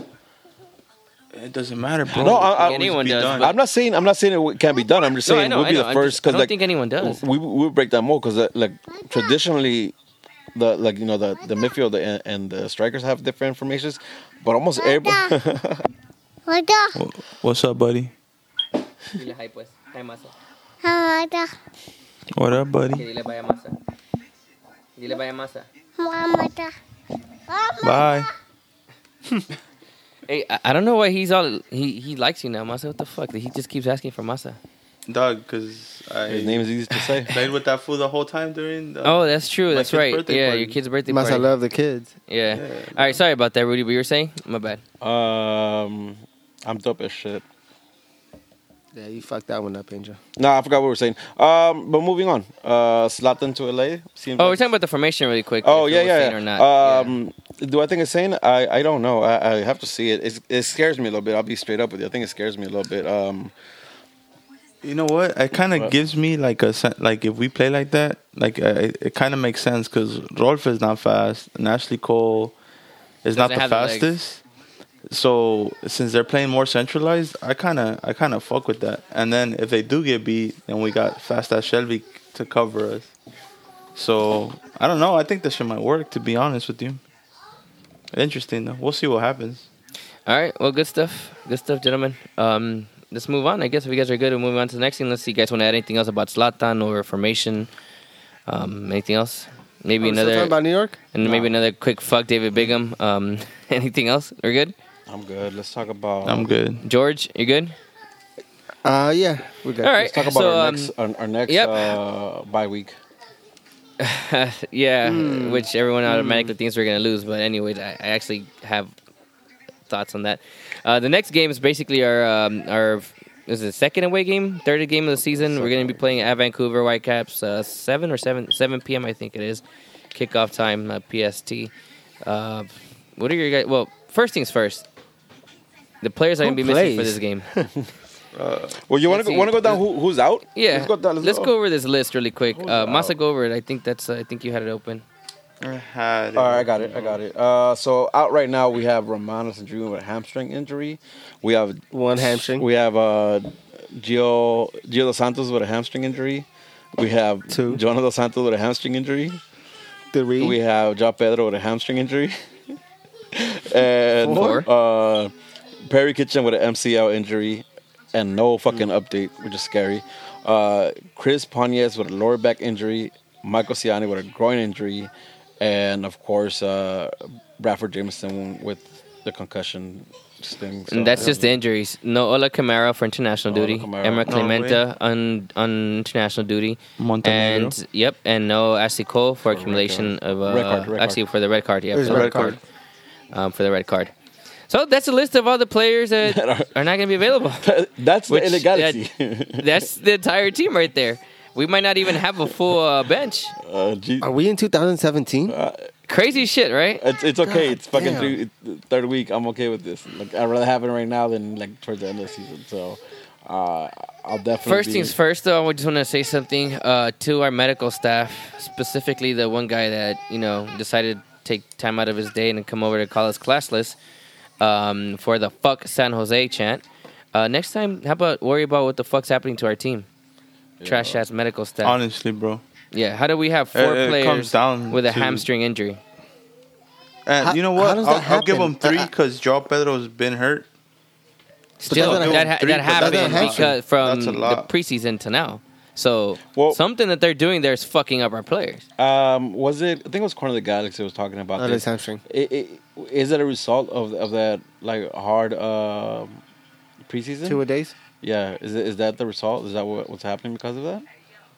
it doesn't matter, bro. No, I- I- It anyone be does, done. but- I'm not saying I'm not saying it can't be done. I'm just No, I saying know, we'll I be know. the I'm first just- I because don't like think anyone does. we we break that mold because like traditionally. The like you know the the midfield and, and the strikers have different informations, but almost everybody. Wha- What's up, buddy? Dile hi, pues. Hi, Masa. What up, buddy? Que dile vaya Masa. Dile vaya Masa. Bye. Hey, I, I don't know why he's all he he likes you now, Masa. What the fuck? He just keeps asking for Masa. Dog, because I His name is easy to say. played with that fool the whole time during the... Oh, that's true. my That's kid's right. birthday Yeah, party. your kid's birthday Must I party. love the kids? Yeah. Yeah. All right. Sorry about that, Rudy. But you were saying? My bad. Um, I'm dope as shit. Yeah, you fucked that one up, Angel. Nah, I forgot what we were saying. Um, but moving on. Uh, Zlatan to L A. Seems Oh, like- we're talking about the formation really quick. Oh if it yeah, was yeah, sane yeah. Or not. Yeah. Um, do I think it's sane? I, I don't know. I, I have to see it. It's, it scares me a little bit. I'll be straight up with you. I think it scares me a little bit. Um, You know what? It kind of What? gives me like a sen- like if we play like that, like uh, it, it kind of makes sense because Rolf is not fast and Ashley Cole is not Doesn't the have the legs. fastest. So since they're playing more centralized, I kind of I kind of fuck with that. And then if they do get beat, then we got fast ass Shelby to cover us. So I don't know. I think this shit might work. To be honest with you, interesting though. We'll see what happens. All right. Well, good stuff. Good stuff, gentlemen. Um, let's move on. I guess if you guys are good, we'll move on to the next thing. Let's see. You guys want to add anything else about Zlatan or formation? Um, anything else? Maybe Are we still another. talking about New York? And maybe another quick fuck David Bingham. Um, anything else? We're good. I'm good. Let's talk about. I'm good. George, you good? Uh, yeah, we got. All right. Let's talk about so, our um, next our, our next yep. uh, bye week. yeah, Hmm. which everyone automatically thinks we're gonna lose. But anyways, I, I actually have thoughts on that. Uh, the next game is basically our um, our is it second away game, third game of the season. We're gonna be playing at Vancouver Whitecaps, uh, seven or seven seven p.m. I think it is, kickoff time, uh, P S T. Uh, what are your guys? Well, first things first. The players are Who gonna be missing for plays? this game. Well, you want Let's to see. want to go down who, who's out? Yeah, Let's go down. let's go over this list really quick. Who's Uh, out? Masa, go over it. I think that's. Uh, I think you had it open. I had All right, I got it. I got it. Uh, so out right now we have Romanos and Drew with a hamstring injury. We have One hamstring. We have uh, Gio Gio dos Santos with a hamstring injury. We have Two. Jonah dos Santos with a hamstring injury. Three. We have João Pedro with a hamstring injury. and Four. uh, Perry Kitchen with an M C L injury. And no fucking update, which is scary. Uh, Chris Ponez with a lower back injury. Michael Ciani with a groin injury. And of course, uh, Bradford Jameson with the concussion thing. So, And that's just the injuries. No Ola Camara for international No Ola duty. Camara. Emma No Clementa on on international duty. Montenegro. And yep, and no Ashley Cole for For accumulation red of uh, Red card, red actually card. for the red card. Yeah, There's for a the red card. Um, for the red card. So that's a list of all the players that are not going to be available. That's Which- the illegality. That's the entire team right there. We might not even have a full uh, bench. Uh, G- Are we in two thousand seventeen? uh, Crazy shit, right? it's it's okay. God it's fucking damn. three, it's third week. I'm okay with this. Like I'd rather have it right now than like towards the end of the season. So uh, I'll definitely. First be, things first, though, I just want to say something uh, to our medical staff, specifically the one guy that you know decided to take time out of his day and come over to call us classless um, for the "fuck San Jose" chant. Uh, next time, how about worry about what the fuck's happening to our team? Trash ass medical staff. Honestly, bro. Yeah, how do we have four It- it players comes down with a to- hamstring injury? And How- you know how what? does I'll, that I'll give happen? him three Uh, uh, because Joao Pedro's been hurt. Still, that's that, not- that, three, that but happened that's not because from That's a the lot. preseason to now. So Well- something that they're doing there is fucking up our players. Um, was it? I think it was Corner of the Galaxy was talking about That this. is hamstring. It, it, is it a result of of that like hard uh, preseason? Two a days. Yeah, is it, is that the result? Is that what, what's happening because of that?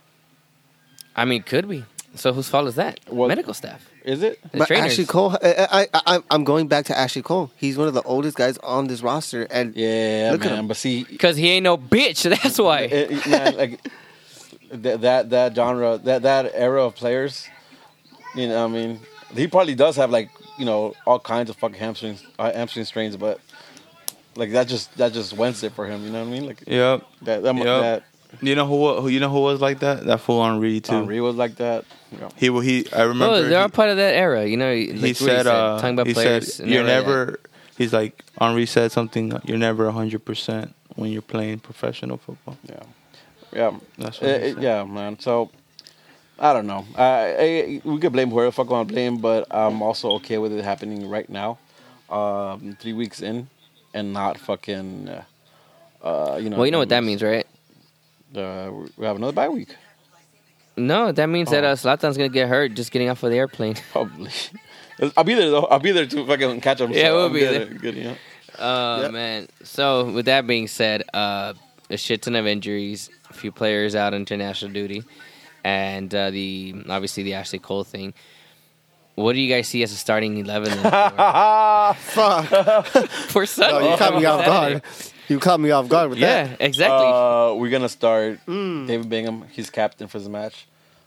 I mean, could be. So whose fault is that? Well- Medical staff. Is it? The But trainers. Ashley Cole, I, I, I, I'm going back to Ashley Cole. He's one of the oldest guys on this roster, and Yeah, Look at man. him. But see, Because he ain't no bitch. That's why. it, it- man, like that that that genre, that that era of players. You know, I mean, he probably does have like you know all kinds of fucking hamstring uh, hamstring strains, but like that just that just wins it for him. You know what I mean? Like Yep. that that, Yep. that You know who? wa- who You know who was like that? That fool Henri too. Henri was like that. You know. He wa- he. I remember. Oh, they're all he, part of that era. You know, like he Rudy said. Uh, talking about he players. said and you're everything. never. He's like Henri said something. You're never hundred percent when you're playing professional football. Yeah, yeah, That's what Uh, he uh, said. yeah, man. So I don't know. Uh, I, we could blame whoever the fuck we want to blame, but I'm also okay with it happening right now, um, three weeks in, and not fucking. Uh, uh, you know. Well, you know what that means, right? Uh, we have another bye week, No, that means that Oh. uh, Zlatan's going to get hurt just getting off of the airplane. probably. I'll be there though. I'll be there to fucking catch him. Yeah, so we'll I'm be good, there. Good, you know. Oh, Yep. man. So, with that being said, uh, a shit ton of injuries, a few players out on international duty, and uh, the obviously the Ashley Cole thing. What do you guys see as a starting eleven then for, fuck. for Sunday? No, you caught me off guard. You caught me off guard with Yeah, that. exactly. Uh, we're gonna start Hmm. David Bingham. He's captain for the match.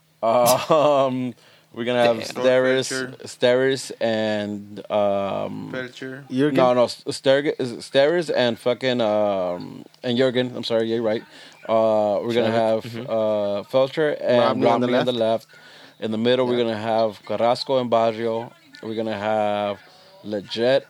Um, we're gonna have Damn. Steris, Felcher. Steris, and um, Felcher. Jurgen? no, no, Ster- Steris and fucking um, and Jurgen. I'm sorry, you're right. Uh, we're gonna have Mm-hmm. uh, Felcher and Romney on the Romney on the left. In the middle, we're gonna have Carrasco and Baggio. We're gonna have Leggett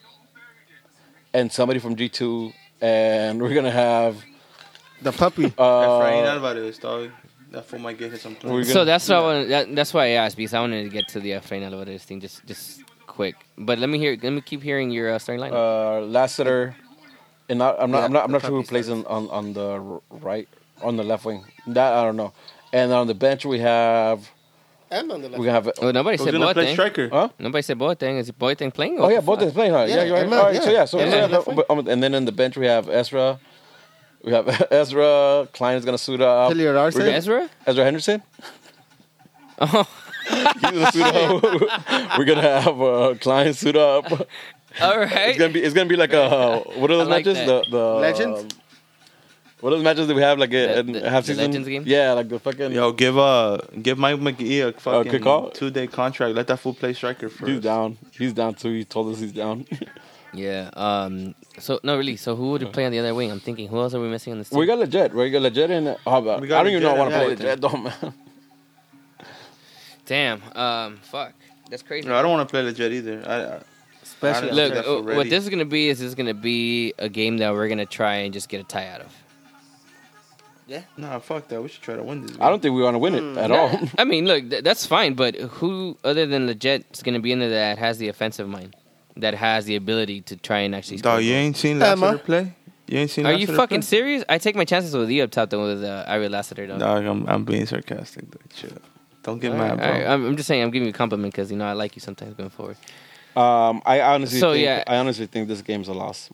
and somebody from G two, and we're gonna have The puppy. Efrain uh, Alvarez, dog. That fool might get hit some. We're so gonna- that's what I wanted, that, that's why I asked, because I wanted to get to the Efrain Alvarez thing just just quick. But let me hear. Let me keep hearing your uh, starting lineup. uh, Lassiter, and not, I'm not, Yeah, I'm not, I'm the not sure who puppy plays starts. on, on on the r- right, on the left wing. That I don't know. And on the bench we have And on the left. we have. well, nobody Who's said gonna play Boateng. striker? Huh? Nobody said Boateng. Is Boateng playing? Oh What yeah, the both fuck? is playing, huh? Yeah, Yeah, you're right. Emma, All right, so yeah. yeah, so Yeah. yeah, Left wing. but, um, and then in the bench we have Ezra. We have Ezra. Klein is gonna suit up. Hilliard Arce? We're gonna- Ezra? Ezra Henderson. Oh, He's gonna suit up. We're gonna have uh, Klein suit up. all right. It's gonna be. It's gonna be like a. What are those I like matches? that. The the Legends? What are those matches that we have like a, The- in the- half the season? Legends game? Yeah, like the fucking. Yo, give uh, give Mike McGee a fucking good call. two day contract. Let that fool play striker first. He's down. He's down too. He told us he's down. Yeah. Um. So no, really. So who would play on the other wing? I'm thinking. Who else are we missing on this team? we got legit. We got legit in. How about? We I got don't even know. I want Legit to play and legit though, man. Damn. Um. Fuck. That's crazy. No, I don't want to play legit either. I, I, Especially. I Look, Okay, uh, so what ready. this is gonna be is this is gonna be a game that we're gonna try and just get a tie out of. nah, fuck that. We should try to win this. I don't think we want to win it at No, all. I mean, look, th- that's fine, but who other than Legit is gonna be in there that has the offensive mind, that has the ability to try and actually? score Dog, you goals? ain't seen Emma. Lassiter play? You ain't seen Are you Lassiter fucking play? serious? I take my chances with you up top than with uh, Ira Lassiter. Though. Dog, I'm, I'm being sarcastic. Dude. Chill. Don't get All mad, right, bro. all right. I'm, I'm just saying, I'm giving you a compliment because you know I like you sometimes going forward. Um, I honestly, So, think, yeah. I honestly think this game's a loss,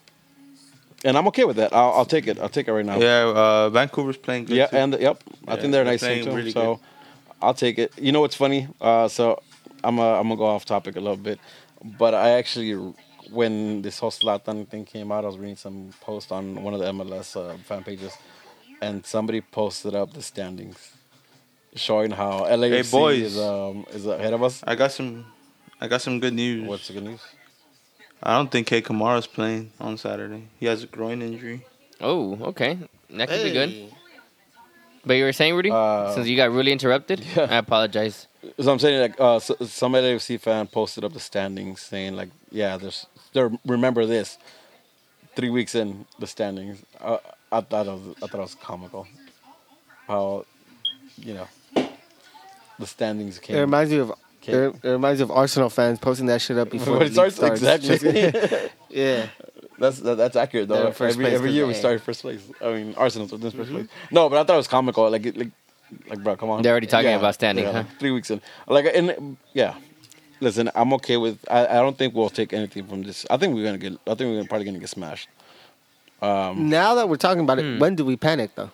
and I'm okay with that. I'll, I'll take it. I'll take it right now. Yeah, uh, Vancouver's playing good. Yeah, too. and yep, I Yeah, think they're a they're nice team playing too. really so good. I'll take it. You know what's funny? Uh, so I'm uh, I'm gonna go off topic a little bit, but I actually, when this whole Zlatan thing came out, I was reading some post on one of the M L S uh, fan pages, and somebody posted up the standings, showing how L A F C Hey, boys. is um is ahead of us. I got some. I got some good news. What's the good news? I don't think K Kamara's playing on Saturday. He has a groin injury. Oh, okay. That could be good. Hey. But you were saying, Rudy? Uh, Since you got really interrupted? yeah. I apologize. So I'm saying like uh, so, some L A F C fan posted up the standings, saying like, yeah, there's there. Remember this, three weeks in the standings. Uh, I thought it was I thought it was comical, how, you know, the standings It came. reminds me of came it, it reminds me of Arsenal fans posting that shit up before When the it league starts, starts. exactly. Yeah. That's that, that's accurate though. They're in first Every place every 'cause year we they- start first place. I mean, Arsenal's in first place. No, but I thought it was comical. Like it, like like bro, come on. They're already talking about standing, huh? like three weeks in. Like and yeah. Listen, I'm okay with. I, I don't think we'll take anything from this. I think we're gonna get. I think we're probably gonna get smashed. Um, Now that we're talking about it, Hmm. when do we panic though?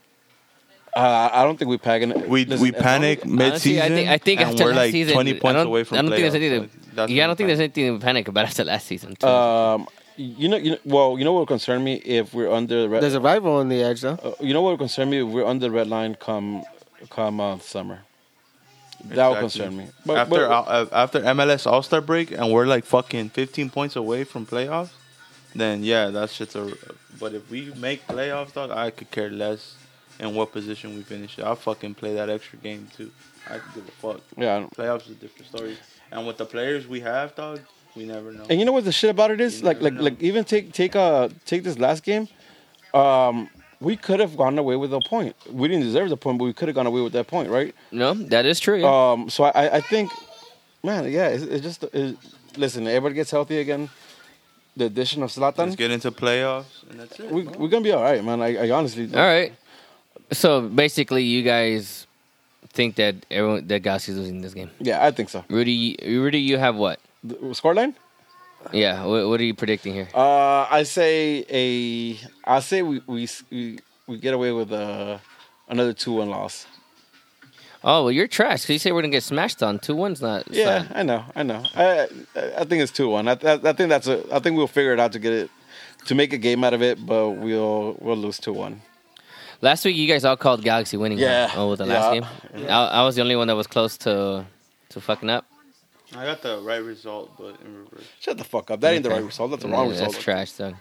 uh, I don't think we panic. We listen, we as long panic as- mid Honestly, season. I think I think and after we're last like season, twenty I points don't, away from I don't think there's playoffs. anything. Like, To, that's yeah, I when don't think we there's anything to panic about after last season. Too. Um, you know, you know. Well, you know what would concern me if we're under. Red, There's a rival on the edge though. uh, you know what would concern me if we're under red line come come uh, summer. That would Exactly. concern me. But, after but, uh, after M L S All Star break and we're like fucking fifteen points away from playoffs, then yeah, that's just a. But if we make playoffs, dog, I could care less in what position we finish. I'll fucking play that extra game too. I could give a fuck. yeah. I don't- Playoffs is a different story. And with the players we have, dog, we never know. And you know what the shit about it is? You Like, never like, know. like, even take take uh take this last game. Um, we could have gone away with a point. We didn't deserve the point, but we could have gone away with that point, right? No, that is true. Yeah. Um, so I, I think, man, yeah, it's, it's just it, listen. Everybody gets healthy again. The addition of Let's Zlatan, get into playoffs, and that's it. we bro. we're gonna be all right, man. I, I honestly, All right. So basically, you guys think that everyone that Galaxy's losing this game. yeah, I think so. Rudy, Rudy, you have what? The scoreline? Yeah. What, what are you predicting here? Uh, I say a. I say we we we, we get away with uh, another two one loss. Oh well, you're trash. Cause you say we're gonna get smashed on two one's not. it's Yeah, not- I know, I know. I I I think it's two one. I, I I think that's a. I think we'll figure it out to get it, to make a game out of it. But we'll we'll lose two one. Last week, you guys all called Galaxy winning. Yeah. huh? Oh, with the last Yeah. game. I, I was the only one that was close to to fucking up. I got the right result, but in reverse. Shut the fuck up. That ain't the Okay. right result. That's the wrong Yeah, result. That's trash, son.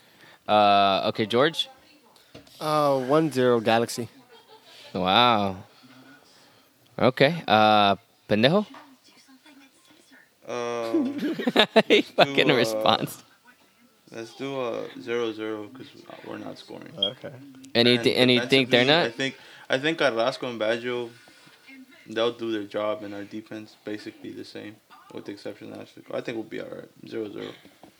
Uh, okay, George. Uh, one zero Galaxy. Wow. Okay. Uh, pendejo. Um, he fucking uh, response. let's do a zero zero because we're not scoring. Okay. And you, And th- and you think they're defensively, I not? think I think Carrasco and Baggio, they'll do their job, and our defense basically the same, with the exception of last week. I think we'll be all right. Zero zero.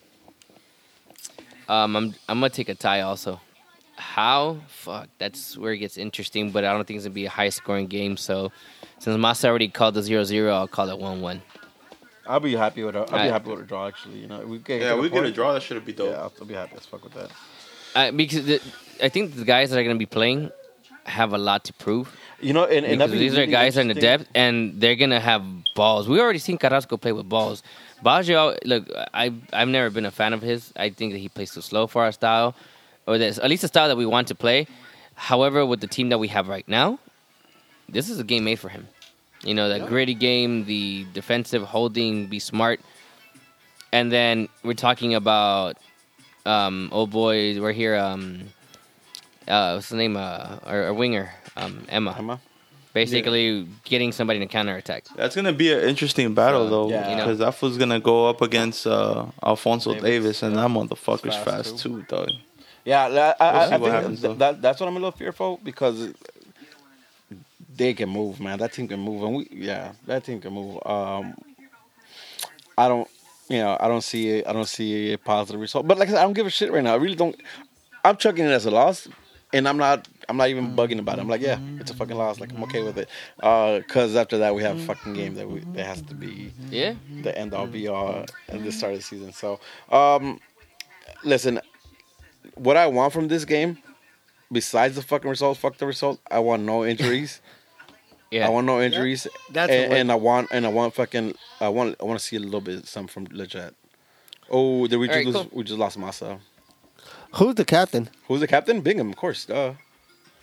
Um, I'm I'm gonna take a tie also. How? Fuck. That's where it gets interesting, but I don't think it's gonna be a high scoring game. So, since Massa already called the zero zero, I'll call it one one. I'll be happy with a. I'll be Alright. happy with a draw. Actually, you know, we get Yeah, get we get a point. draw. That should be dope. Yeah, I'll, I'll be happy as fuck with that. Uh, because the, I think the guys that are gonna be playing have a lot to prove. You know, and, and Because that'd be these are really guys that are in the interesting. depth, and they're gonna have balls. We already seen Carrasco play with balls. Baggio, look, I I've never been a fan of his. I think that he plays too slow for our style, or that's at least the style that we want to play. However, with the team that we have right now, this is a game made for him. You know, that gritty game, the defensive holding, be smart, and then we're talking about um, old boys. We're here. Um, uh, what's the name? Uh, our, our winger, um, Emma. Emma? Basically, getting somebody to counterattack. That's gonna be an interesting battle So, though, yeah. because that fool's gonna go up against uh, Alfonso Davis, Davis, and yeah. that motherfucker's Fast, fast, too. too, dog. Yeah, that- I, We'll I, see I what think happens, that, though. that that's what I'm a little fearful because they can move, man. That team can move, and we yeah, that team can move. Um, I don't, you know, I don't see it. I don't see a positive result. But like I said, I don't give a shit right now. I really don't. I'm chucking it as a loss, and I'm not. I'm not even bugging about it. I'm like, yeah, it's a fucking loss. Like I'm okay with it. Because after that, we have a fucking game that we that has to be Yeah. the end all be all at the start of the season. So, um, listen, what I want from this game, besides the fucking result, fuck the result. I want no injuries. Yeah. I want no injuries. That's a and, win. and I want and I want fucking I want I want to see a little bit some from Leggett. Oh, did we All just right, lose, cool. we just lost Massa. Who's the captain? Who's the captain? Bingham, of course. Duh.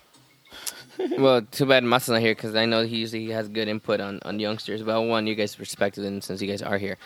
Well, too bad Masa's not here because I know he usually has good input on, on youngsters. But I want you guys' perspective, and since you guys are here,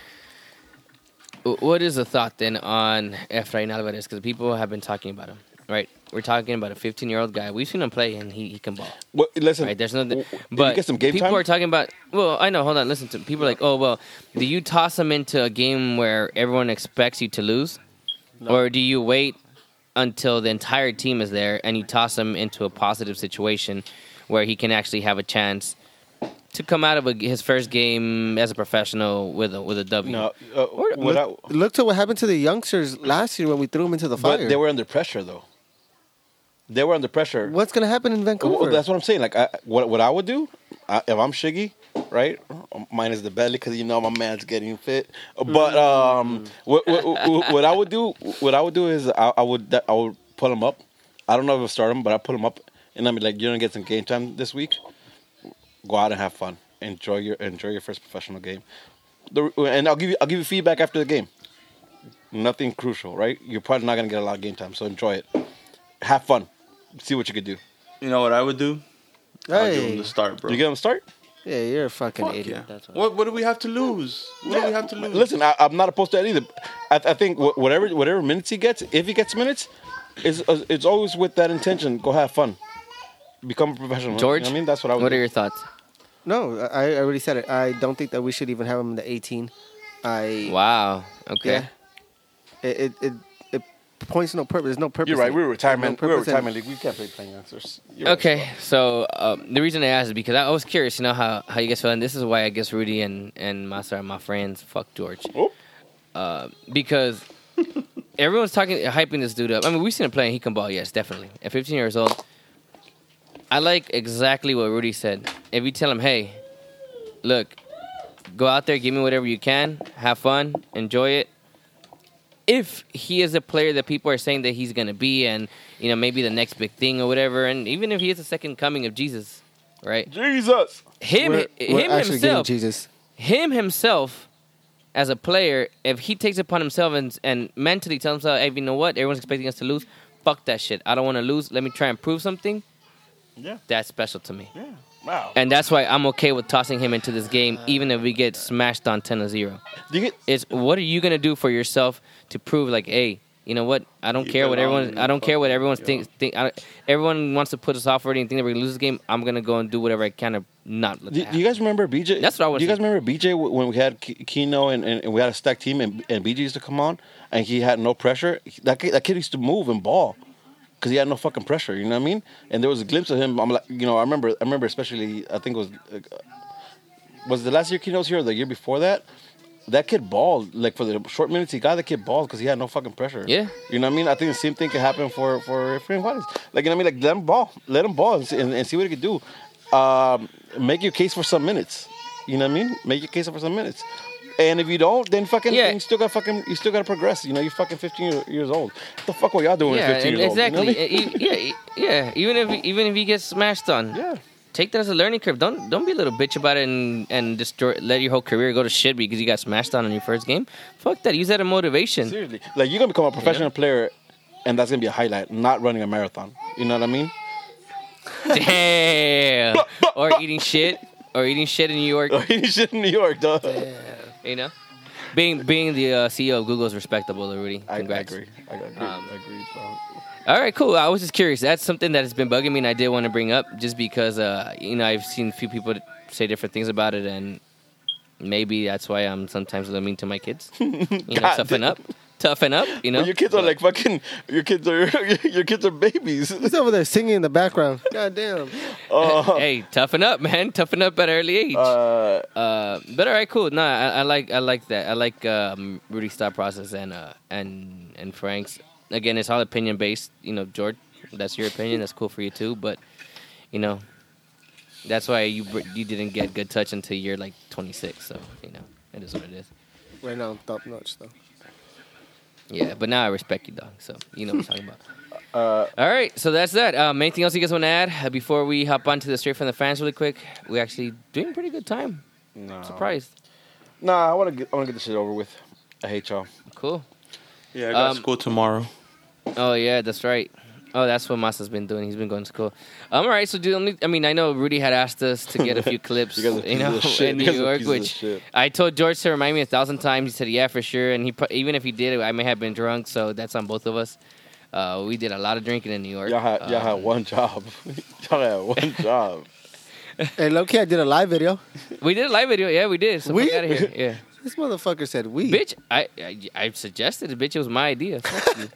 W- what is the thought then on Efrain Alvarez? Because people have been talking about him, right? We're talking about a fifteen-year-old guy. We've seen him play, and he, he can ball. Well, listen, Right? There's nothing. w- did you But get some game people time? are talking about. Well, I know. Hold on. Listen to people are like, oh well, do you toss him into a game where everyone expects you to lose, or do you wait until the entire team is there and you toss him into a positive situation where he can actually have a chance to come out of a, his first game as a professional with a with a W? No, uh, Or- what I- Look, look to what happened to the youngsters last year when we threw them into the fire. but they were under pressure though. They were under pressure. What's going to happen in Vancouver? Well, that's what I'm saying. Like, I, what what I would do, I, if I'm Shiggy, right? Minus the belly, because you know my man's getting fit. But um, what, what, what what I would do, what I would do is I, I would I would pull him up. I don't know if I'll start him, but I pull him up, and I mean, like, you're gonna get some game time this week. Go out and have fun. Enjoy your enjoy your first professional game. The, and I'll give you I'll give you feedback after the game. Nothing crucial, right? You're probably not gonna get a lot of game time, so enjoy it. Have fun. See what you could do. You know what I would do? I'd give him Hey. the start, bro. You get them start. Yeah, you're a fucking Fuck idiot. yeah. That's what. What what do we have to lose? What do we have to lose? Listen, I, I'm not opposed to that either. I, I think wh- whatever whatever minutes he gets, if he gets minutes, is uh, it's always with that intention. Go have fun, become a professional. George, You know what I mean, that's what I would. What do. are your thoughts? No, I, I already said it. I don't think that we should even have him in the eighteen. I Wow. Okay. Yeah. It it it, it points to no purpose. There's no purpose. You're right. in it. We're retirement. There's no We're purpose in- retirement league. We can't play playing youngsters. You're right, Okay, bro. so um, the reason I asked is because I was curious, you know, how, how you guys feel. And this is why I guess Rudy and, and Masa are my friends. Fuck George. Oh. Uh, because everyone's talking, hyping this dude up. I mean, we've seen him play and he can ball, yes, definitely. At fifteen years old, I like exactly what Rudy said. If you tell him, hey, look, go out there, give me whatever you can, have fun, enjoy it. If he is a player that people are saying that he's going to be and, you know, maybe the next big thing or whatever, and even if he is the second coming of Jesus, right? Jesus. Him, We're, we're him actually getting himself, Jesus. him himself as a player, if he takes it upon himself and, and mentally tells himself, hey, you know what? Everyone's expecting us to lose. Fuck that shit. I don't want to lose. Let me try and prove something. Yeah. That's special to me. Yeah. Wow. And that's why I'm okay with tossing him into this game, even if we get smashed on ten to zero. Do you get? Is what are you gonna do for yourself to prove, like, hey, you know what? I don't You care what belong everyone. in I the don't care what fucking- everyone yeah. thinks. Think, I, everyone wants to put us off already and think that we're gonna lose this game. I'm gonna go and do whatever I can to not let Do, that do you guys remember B J? That's what I was Do you guys thinking. remember B J when we had K- Keno and, and, and we had a stacked team and, and B J used to come on and he had no pressure? That kid, that kid used to move and ball because he had no fucking pressure. You know what I mean? And there was a glimpse of him. I'm like, you know, I remember. I remember especially. I think it was uh, was the last year Keno was here or the year before that. That kid balled like for the short minutes he got. The kid balled because he had no fucking pressure. Yeah. You know what I mean? I think the same thing could happen for for Efrain Juarez. Like, you know what I mean? Like, let him ball, let him ball, and see, and, and see what he could do. Um, make your case for some minutes. You know what I mean? Make your case for some minutes. And if you don't, then fucking Yeah. you still got fucking you still got to progress. You know, you're fucking fifteen year- years old. What the fuck were y'all doing Yeah, at fifteen and years exactly. old? You know what I mean? E- e- yeah, yeah. Even if even if he gets smashed on, Yeah. take that as a learning curve. Don't don't be a little bitch about it and and destroy. Let your whole career go to shit because you got smashed on in your first game. Fuck that. Use that as motivation. Seriously, like, you're gonna become a professional player, and that's gonna be a highlight. Not running a marathon. You know what I mean? Damn. Or eating shit. Or eating shit in New York. He shit in New York, dog. You know, being being the uh, C E O of Google is respectable, Rudy. I, I Congrats. agree. I agree. Um, I agree. Bro. All right, cool. I was just curious. That's something that has been bugging me, and I did want to bring up just because, uh, you know, I've seen a few people say different things about it, and maybe that's why I'm sometimes a little mean to my kids. You know, God toughen damn. up, toughen up. You know, Your kids are like fucking. Your kids are. Your kids are babies. He's over there singing in the background. God damn. hey, toughen up, man. Toughen up at an early age. Uh, Uh, but all right, cool. No, I, I like I like that. I like um, Rudy's thought process and uh, and and Frank's. Again, it's all opinion based. You know, George, that's your opinion. That's cool for you too. But you know, that's why you br- you didn't get good touch until you're like twenty-six. So you know, it is what it is. Right now, I'm top notch though. Yeah, but now I respect you, dog. So you know what I'm talking about. uh, All right, so that's that. Um, anything else you guys want to add uh, before we hop on to the straight from the fans really quick? We're actually doing a pretty good time. no. Surprised. Nah, I want to get. I want to get this shit over with. I hate y'all. Cool. Yeah, I got Um, school tomorrow. Oh yeah, that's right. Oh, that's what Masa's been doing. He's been going to school. Um, all right, so do only, I mean, I know Rudy had asked us to get a few clips, You guys are you know, pieces of shit. in You New guys are York, pieces of which shit. I told George to remind me a thousand times. He said, yeah, for sure. And he pro- even if he did, I may have been drunk, so that's on both of us. Uh, we did a lot of drinking in New York. Y'all had, y'all had Um, one job. y'all had one job. Hey, low-key, I did a live video. We did a live video. Yeah, we did. So We? fuck out of here. Yeah. This motherfucker said we. Bitch, I, I I suggested it. Bitch, it was my idea. Fuck you.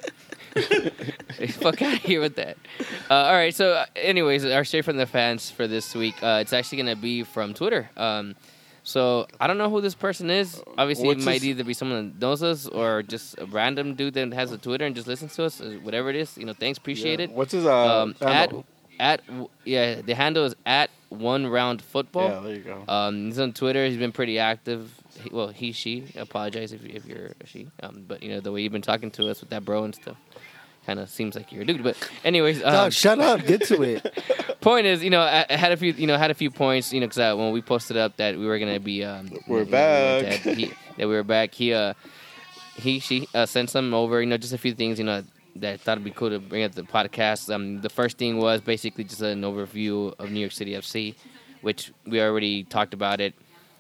Fuck out of here with that. Uh, all right, so uh, anyways, our straight from the fans for this week. Uh, it's actually gonna be from Twitter. Um, so I don't know who this person is. Obviously, What's it might his- either be someone that knows us or just a random dude that has a Twitter and just listens to us. uh, Whatever it is, you know, thanks, appreciate Yeah. it. What's his uh, Um, at handle? at yeah, the handle is at one round football. Yeah, there you go. Um, he's on Twitter. He's been pretty active. He, well, he, she. I apologize if, you- if you're a she. Um, but you know the way you've been talking to us with that bro and stuff, kind of seems like you're a dude. But anyways, um, Dog, shut up. Get to it. point is, you know, I, I had a few, you know, had a few points, you know, because uh, when we posted up that we were gonna be, um, We're you know, back. dead, he, that we were back. He, uh, he, she uh, sent some over, you know, just a few things, you know, that I thought it'd be cool to bring up the podcast. Um, the first thing was basically just an overview of New York City F C, which we already talked about it.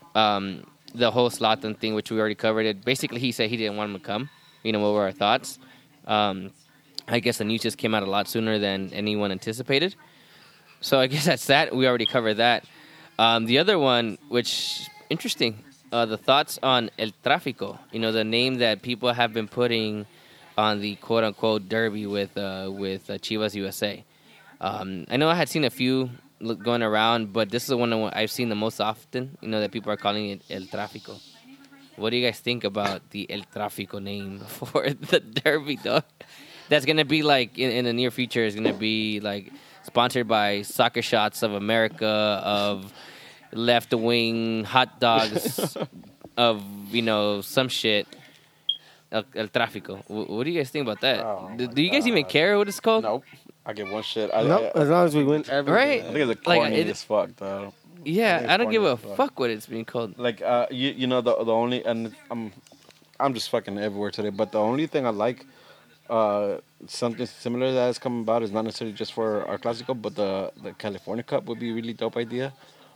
Um, the whole Zlatan thing, which we already covered it. Basically, he said he didn't want him to come. You know, what were our thoughts? Um, I guess the news just came out a lot sooner than anyone anticipated. So I guess that's that. We already covered that. Um, the other one, which interesting, uh, the thoughts on El Tráfico. You know, the name that people have been putting on the quote unquote derby with uh, with uh, Chivas U S A. Um, I know I had seen a few look, going around, but this is the one that I've seen the most often. You know, that people are calling it El Tráfico. What do you guys think about the El Tráfico name for the derby, dog? That's gonna be like in, in the near future. Is gonna be like sponsored by Soccer Shots of America, of Left Wing Hot Dogs, of you know some shit. El, El Tráfico. Wh- What do you guys think about that? Oh, do, my do you guys even God. care what it's called? Nope. I get one shit. I, Nope, I, as long as we win everything. Right? I think it's Like, corny it- as fuck, though. Yeah, think I it's don't give a corny as fuck what it's being called. Like, uh, you, you know, the the only, and I'm, I'm just fucking everywhere today, but the only thing I like, uh, something similar that has come about is not necessarily just for our Clásico, but the, the California Cup would be a really dope idea.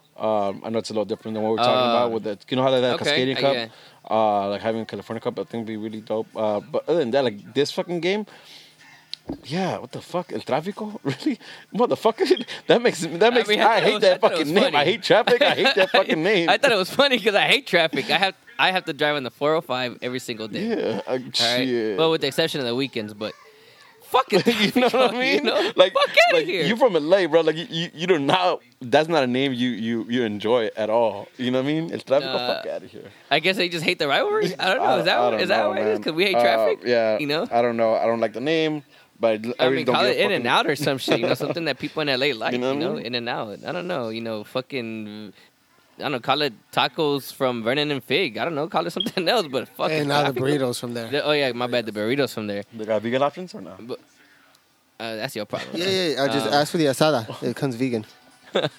Um, I know it's a little different than what we're talking Uh, about with the, you know how they have okay, Cascadian uh, Cup? yeah. Uh, like having California Cup, I think would be really dope. Uh, but other than that, like this fucking game, yeah, what the fuck, El Tráfico, really, motherfucker, that makes that makes I, mean, I thought it hate was- that I thought it fucking was name. funny. I hate traffic. I hate that fucking name. I thought it was funny because I hate traffic. I have I have to drive on the four oh five every single day. yeah, uh, All right. shit. Well, with the exception of the weekends, but fuck it. you know what I mean? You know? Like, fuck out like of here. you from L A, bro. Like you, you, you do not. That's not a name you you you enjoy at all. You know what I mean? El Tráfico, Uh, fuck out of here. I guess they just hate the rivalry. I don't know. I- Is that I don't is that know, what it is? man. Because we hate Uh, traffic. yeah, You know. I don't know. I don't like the name, but I, I really mean, don't call give it a In and fucking- Out or some shit. You know, something that people in L A like. You You know know, what I mean? In and Out. I don't know. You know, fucking. I don't know. Call it tacos from Vernon and Fig. I don't know. Call it something else. But fuck. And now the burritos from there. Oh yeah, my bad. The burritos from there. They got vegan options or not? But uh, that's your problem. Yeah, yeah, yeah. I just Um, asked for the asada. It comes vegan. Uh,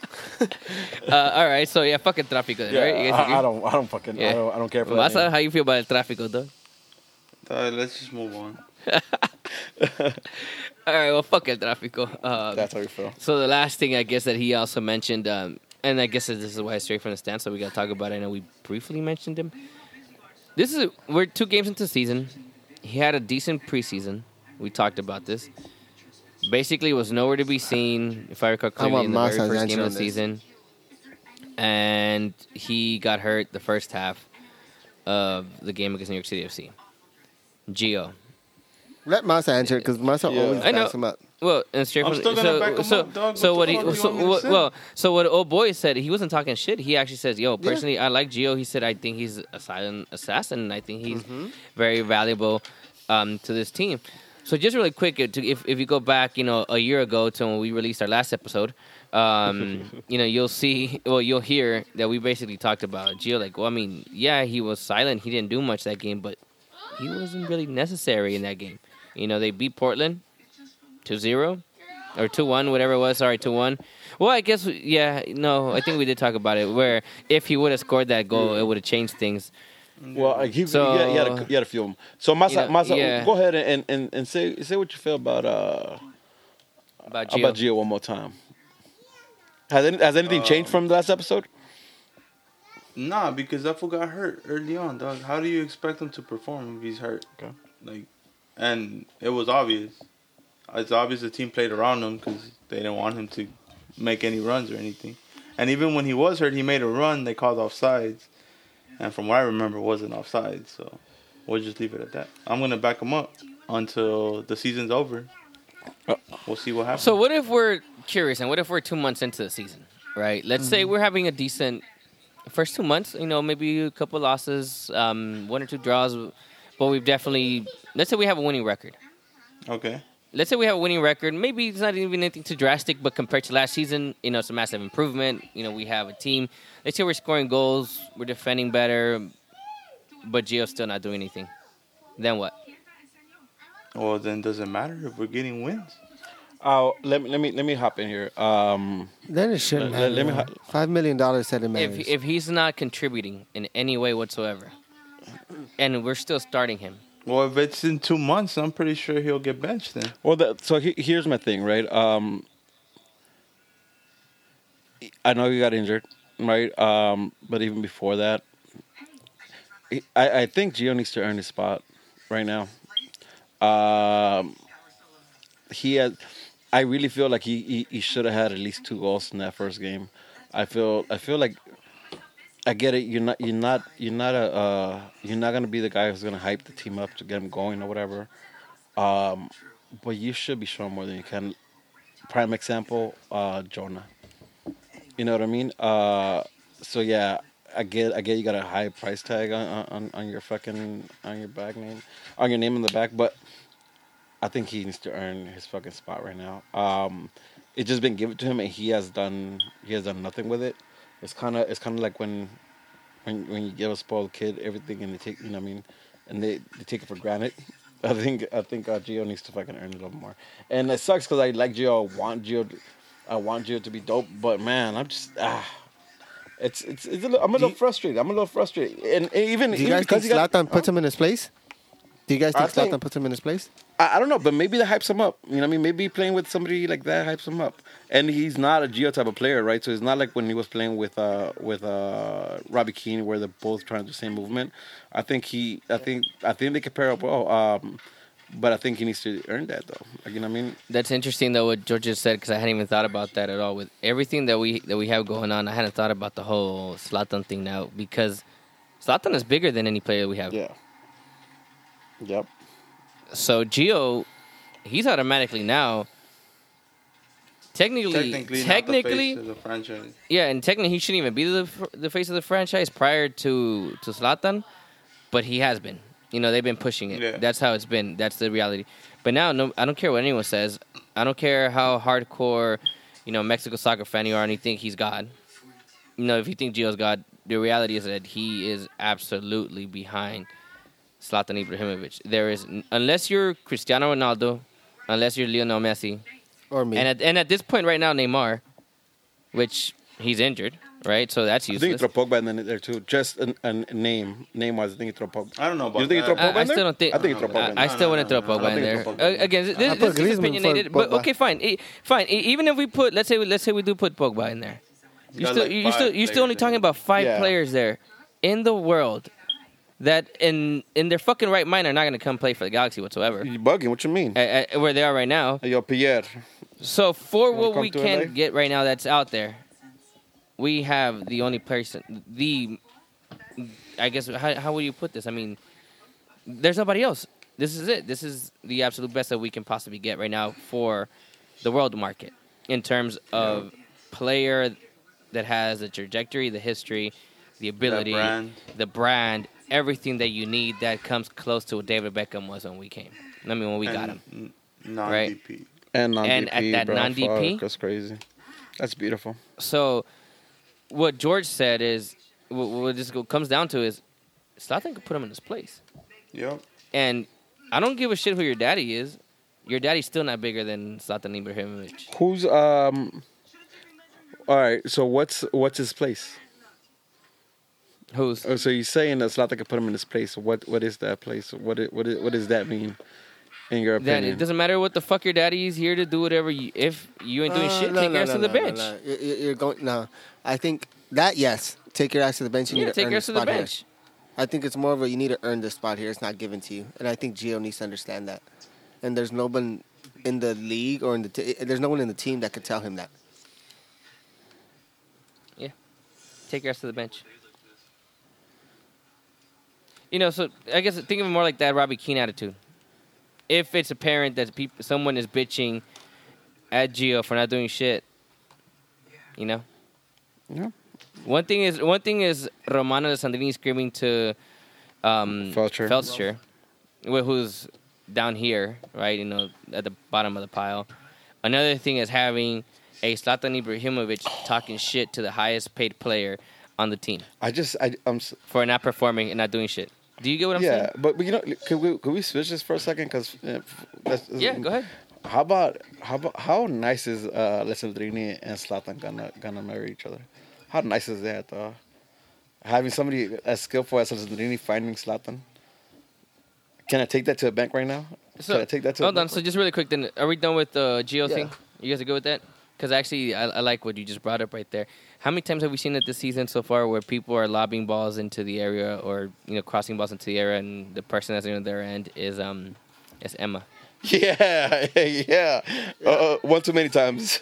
all right, so yeah, fucking tráfico, then, Yeah, right? You guys agree? I, I don't. I don't fucking. Yeah. I, don't, I don't care for that. Masa, name. how you feel about el tráfico, though? Uh, let's just move on. All right, well, fuck el tráfico. Um, That's how you feel. so the last thing I guess that he also mentioned, um, and I guess this is why it's straight from the stand, so we got to talk about it. I know we briefly mentioned him. This is we're two games into the season. He had a decent preseason. We talked about this. Basically, was nowhere to be seen, if I recall I want clearly, in the very Masa's first answer game of on the this. season. And he got hurt the first half of the game against New York City F C. Gio. Let Masa answer it because Masa Yeah. always I know. backs him up. Well, and straight I'm from still the, gonna so, back him so, up, dog. so What what the he fuck do you so want me to what, say? well so what old boy said, he wasn't talking shit. He actually says, "Yo, Yeah. personally, I like Gio." He said, "I think he's a silent assassin. And I think he's Mm-hmm. very valuable um, to this team." So just really quick, uh, to, if if you go back, you know, a year ago to when we released our last episode, um, you know, you'll see, well, you'll hear that we basically talked about Gio. Like, well, I mean, yeah, he was silent. He didn't do much that game, but he wasn't really necessary in that game. You know, they beat Portland two zero or two one, whatever it was. Sorry, two one. Well, I guess, yeah, no, I think we did talk about it, where if he would have scored that goal, it would have changed things. Well, like, he, So- he, had, he, had a, he had a few of them. So Masa, You know, Masa, yeah. go ahead and, and, and say say what you feel about uh About Gio. about Gio one more time. Has any, has anything changed from the last episode? Nah, because that fool got hurt early on, dog. How do you expect him to perform if he's hurt? Okay. Like, and it was obvious. It's obvious the team played around him because they didn't want him to make any runs or anything. And even when he was hurt, he made a run. They called offsides, and from what I remember, it wasn't offsides. So we'll just leave it at that. I'm gonna back him up until the season's over. We'll see what happens. So what if we're curious, and what if we're two months into the season, right? Let's say we're having a decent first two months. You know, maybe a couple losses, um, one or two draws, but we've definitely. Let's say we have a winning record. Okay. Let's say we have a winning record. Maybe it's not even anything too drastic, but compared to last season, you know, it's a massive improvement. You know, we have a team. Let's say we're scoring goals, we're defending better, but Gio's still not doing anything. Then what? Well, then does it matter if we're getting wins? Uh, let me let me let me hop in here. Um, Then it shouldn't Let- let- matter. let me ha- Five million dollars said it matters. If if he's not contributing in any way whatsoever, and we're still starting him, Well, if it's in two months, I'm pretty sure he'll get benched then. well, that, so he, here's my thing, right? Um, I know you got injured, right? Um, but even before that, I, I think Gio needs to earn his spot right now. Um, he had, I really feel like he, he, he should have had at least two goals in that first game. I feel I feel like I get it. You're not you're not you're not a uh, you're not gonna be the guy who's gonna hype the team up to get them going or whatever. Um, but you should be showing more than you can. Prime example, uh, Jonah. You know what I mean? Uh, so yeah, I get I get you got a high price tag on, on, on your fucking on your back name on your name on the back, but I think he needs to earn his fucking spot right now. Um, it's just been given to him, and he has done he has done nothing with it. It's kind of it's kind of like when when when you give a spoiled kid everything, and they take you know what I mean, and they, they take it for granted. I think I think uh, Gio needs to fucking earn it a little more, and it sucks because I like Gio, I want Gio, to, I want Gio to be dope, but man, I'm just ah. It's it's, it's a little, I'm a little frustrated. I'm a little frustrated, and, and even Do you even guys because think he got- Zlatan puts him in his place? Do you guys I think think- Zlatan puts him in his place? I, I don't know, but maybe that hypes him up. You know what I mean? Maybe playing with somebody like that hypes him up. And he's not a Gio type of player, right? So it's not like when he was playing with uh with uh Robbie Keane where they're both trying to do the same movement. I think he I think I think they can pair up well. Um but I think he needs to earn that though. Like, you know what I mean? that's interesting though what George just said because I hadn't even thought about that at all. With everything that we that we have going on, I hadn't thought about the whole Zlatan thing now because Zlatan is bigger than any player we have. Yeah. Yep. So Gio, he's automatically now. Technically, Technically, technically, not the face of the franchise. yeah, and technically he shouldn't even be the the face of the franchise prior to to Zlatan, but he has been. You know, they've been pushing it. Yeah. That's how it's been. That's the reality. But now, no, I don't care what anyone says. I don't care how hardcore, you know, Mexico soccer fan you are, and you think he's God. You know, if you think Gio's God, the reality is that he is absolutely behind Zlatan Ibrahimovic. There is, unless you're Cristiano Ronaldo, unless you're Lionel Messi, Or me? and at, and at this point right now, Neymar, which he's injured, right? So that's I think you useless. throw Pogba in there too. Just a, a name, name wise, I think you throw Pogba. I don't know about You think that. you throw Pogba I, I in there? still don't think. I think you throw Pogba I, in I there. still No, wouldn't no, throw no, Pogba I in think there. throw Pogba in Uh, again, this, I this put is Griezmann opinionated, for but Pogba. okay, fine, Eh, fine. E- Even if we put, let's say, let's say we do put Pogba in there, you got still, like you five still, you're still only players talking in about five Yeah. players there in the world that, in in their fucking right mind, are not going to come play for the Galaxy whatsoever, You bugging? What you mean? uh, uh, where they are right now. Hey, yo, Pierre. So for Wanna what come we to can L A? get right now that's out there, we have the only person, the, I guess, how, how would you put this? I mean, there's nobody else. This is it. This is the absolute best that we can possibly get right now for the world market in terms of player that has the trajectory, the history, the ability, brand. the brand, everything that you need that comes close to what David Beckham was when we came. I mean, when we got him. And n- non-D P. And non-D P, And at that bro. non-D P? Fuck, that's crazy. That's beautiful. So, what George said is, what, what this go- comes down to is, Zlatan could put him in his place. Yep. And I don't give a shit who your daddy is. Your daddy's still not bigger than Zlatan Ibrahimovic. Who's um? All right. So what's what's his place? Who's? Oh, so you're saying that Zlatan could put him in his place? What what is that place? What it, what it, what does that mean in your That opinion? it doesn't matter what the fuck your daddy is here to do whatever. You, if you ain't doing Uh, shit, no, take no, your ass no, to the no, bench. No, no. You're, you're going no. I think that yes, take your ass to the bench. You Yeah, need to take earn your the ass to the spot here. bench. I think it's more of a you need to earn the spot here. It's not given to you, and I think Gio needs to understand that. And there's no one in the league or in the t- there's no one in the team that could tell him that. Yeah, take your ass to the bench. You know, so I guess think of it more like that Robbie Keane attitude. If it's apparent that peop- someone is bitching at Gio for not doing shit, you know. Yeah. One thing is one thing is Romano Sandrini screaming to um, Felcher. Felcher, wh- who's down here, right? You know, at the bottom of the pile. Another thing is having a Zlatan Ibrahimovic talking shit to the highest paid player on the team I just I I'm s- for not performing and not doing shit. Do you get what I'm yeah, saying? but, but you know, could we could we switch this for a second? Because uh, that's- Yeah, go ahead. How about how about how nice is uh, Alessandrini and Zlatan gonna gonna marry each other? How nice is that, though? Having somebody as skillful as Alessandrini finding Zlatan. Can I take that to a bank right now? So, Can I take that to? hold a on. bank? So just really quick, then, are we done with the Geo Yeah. thing? You guys are good with that? Because actually, I, I like what you just brought up right there. How many times have we seen it this season so far where people are lobbing balls into the area or you know crossing balls into the area, and the person that's in their end is um is Emma. Yeah, yeah. Uh, uh, one too many times.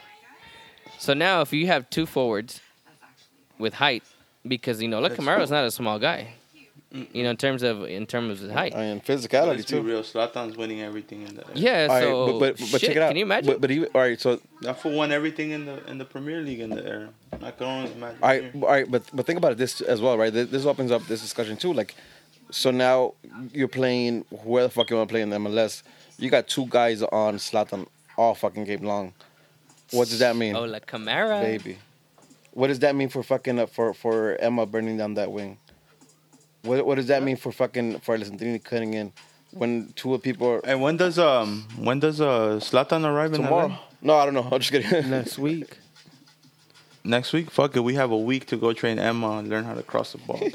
So now, if you have two forwards with height, because you know, look, Camaro's not a small guy. You know, in terms of in terms of height. And Let's physicality be too. real. Zlatan's winning everything in the. Yeah. All right, So, but, but, but shit, check it out. Can you imagine? But, but even, all right, so That fool won everything in the in the Premier League in the era. I can only imagine. all right, here. all right, but but think about it this as well, right? This, this opens up this discussion too. Like, so now you're playing where the fuck you want to play in the M L S. You got two guys on Zlatan all fucking game long. What does that mean, Oh, la Camara. baby? What does that mean for fucking uh, for for Emma burning down that wing? What what does that mean for fucking for Alessandrini cutting in when two people are And when does um when does uh Zlatan arrive in tomorrow? L A? No, I don't know. I'm just kidding. Next week. Next week? Fuck it. We have a week to go train Emma and learn how to cross the ball.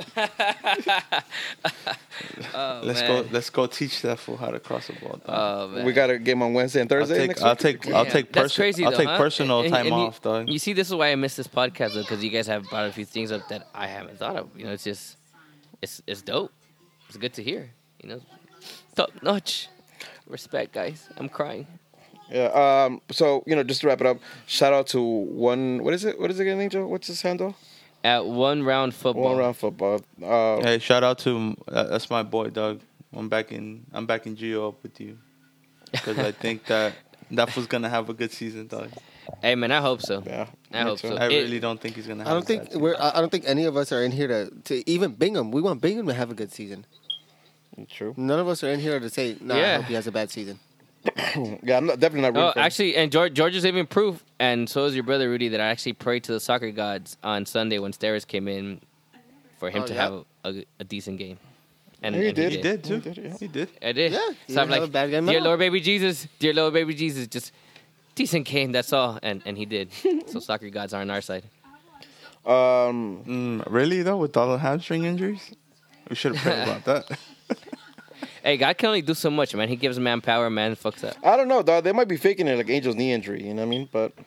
Oh, let's man. go. Let's go teach that fool how to cross the ball. dog. Oh, man. We got a game on Wednesday and I'll Thursday. take. next I'll week? take. I'll Damn, take. that's Perso- crazy, I'll though, take huh? personal And- time and you- off, dog. You see, this is why I miss this podcast though, because you guys have brought a few things up that I haven't thought of. You know, it's just, it's it's dope. It's good to hear. You know, top notch. Respect, guys. I'm crying. Yeah. Um. So you know, just to wrap it up, shout out to one. What is it? What is it again, Angel? What's his handle? At one round football. One round football. Uh, Hey, shout out to uh, that's my boy, Doug. I'm back in. I'm back in Geo up with you because I think that that was gonna have a good season, dog. Hey man, I hope so. Yeah. I me hope too. so. I It- really don't think he's gonna. Have I don't a think bad season. we're. I I don't think any of us are in here to, to even Bingham. We want Bingham to have a good season. True. None of us are in here to say, "Nah, I Yeah. hope he has a bad season." Yeah, I'm not, definitely not rooting Oh, for him. actually, and George, George is even proof, and so is your brother Rudy, that I actually prayed to the soccer gods on Sunday when Steris came in for him Oh, to yeah? have a, a decent game. And, Yeah, he and did. He did too. He did, yeah. He did. I did. Yeah, he So I'm didn't have like, a bad game at dear all." Lord, baby Jesus, dear Lord, baby Jesus, just decent game. That's all, and and he did. So soccer gods are on our side. Um. Mm, really though, with all the hamstring injuries, we should have prayed about that. Hey, God can only do so much, man. He gives man power, man fucks up. I don't know, dog. They might be faking it like Angel's knee injury. You know what I mean? But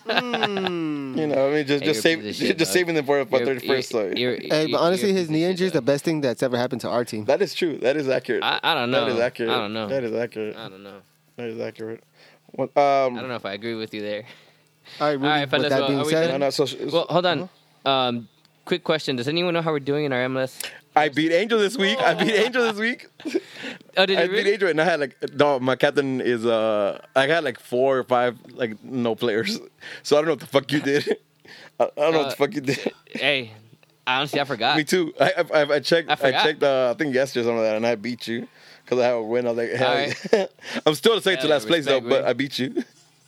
Hmm. you know, I mean, just Hey, just you're a save, piece of shit, just dog. saving them for for You're- thirty first. So you're- you're- Hey, but honestly, you're a his knee piece of injury is shit, the best thing that's ever happened to our team. that is true. That is accurate. I, I don't know. That is accurate. I don't know. That is accurate. I don't know. That is accurate. What, um. I don't know if I agree with you there. All right, Rudy, right, with fellas, that well, being are we said, done? No, no, so, Well, hold on. Um, quick question: does anyone know how we're doing in our M L S? I beat Angel this week. I beat Angel this week. Oh, did I you beat really? Angel, and I had like no. My captain is uh. I had like four or five like no players. So I don't know what the fuck you did. I, I don't know what the Uh, fuck you did. Hey, honestly, I forgot. Me too. I I, I- I checked. I I, forgot. checked. Uh, I think yesterday or something like that, and I beat you because I had a win. I was like, hell All yeah. I'm still the second to Hell yeah, last place though, respect, but Rudy. I beat you.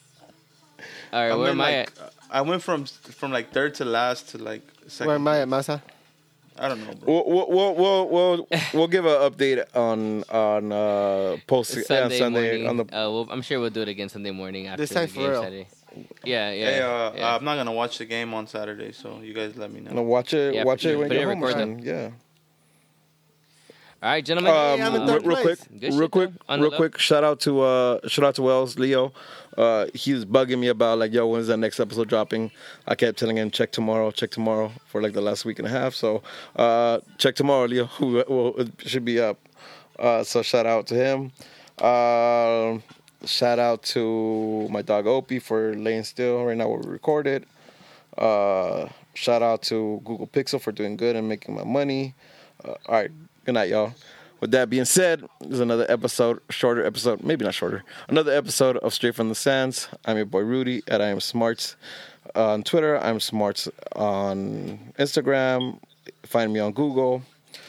All right, I where went am I like, at? I went from from like third to last to like second. where am I at, Masa? I don't know, bro. We'll we'll we'll we'll, we'll, we'll give an update on on uh post Sunday, on Sunday morning. on the. uh, well, I'm sure we'll do it again Sunday morning after This time the for game real. Saturday. Yeah, yeah. Hey, uh, yeah. I'm not gonna watch the game on Saturday, so you guys let me know. No, watch it. Yeah, watch put it it- when put you it get home. or record something. Yeah. All right, gentlemen. Hey, I'm in Um, third real, real quick, place. Good real shit, quick, though. On the real low. quick. Shout out to uh, shout out to Wells Leo. Uh, he was bugging me about like, yo, when's that next episode dropping? I kept telling him check tomorrow, check tomorrow for like the last week and a half. So uh, check tomorrow, Leo. Who well, it should be up. Uh, so shout out to him. Uh, shout out to my dog Opie for laying still right now where we recorded. Uh, shout out to Google Pixel for doing good and making my money. Uh, all right, good night, y'all. With that being said, there's another episode, shorter episode, maybe not shorter, another episode of Straight from the Sands. I'm your boy Rudy at I Am Smarts on Twitter. I'm Smarts on Instagram. Find me on Google.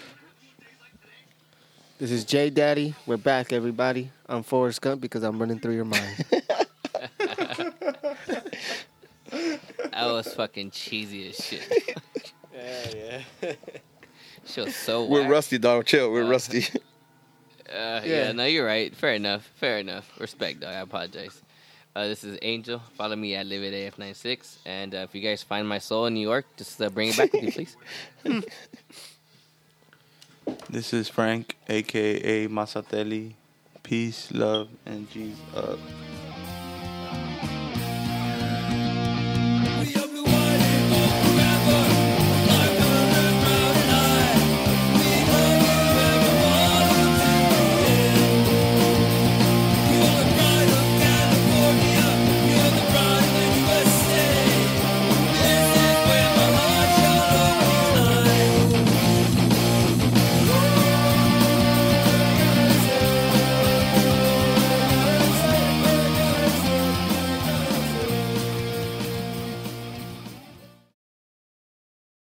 This is J Daddy. We're back, everybody. I'm Forrest Gump because I'm running through your mind. That was fucking cheesy as shit. yeah, yeah. She was so We're whack. rusty, dog. Chill. We're Uh, rusty. Uh, yeah. Yeah. no, you're right. Fair enough. Fair enough. Respect, dog. I apologize. Uh, this is Angel. Follow me at Live It A F ninety-six. And uh, if you guys find my soul in New York, just uh, bring it back with you, please. This is Frank, aka Masatelli. Peace, love, and G's up.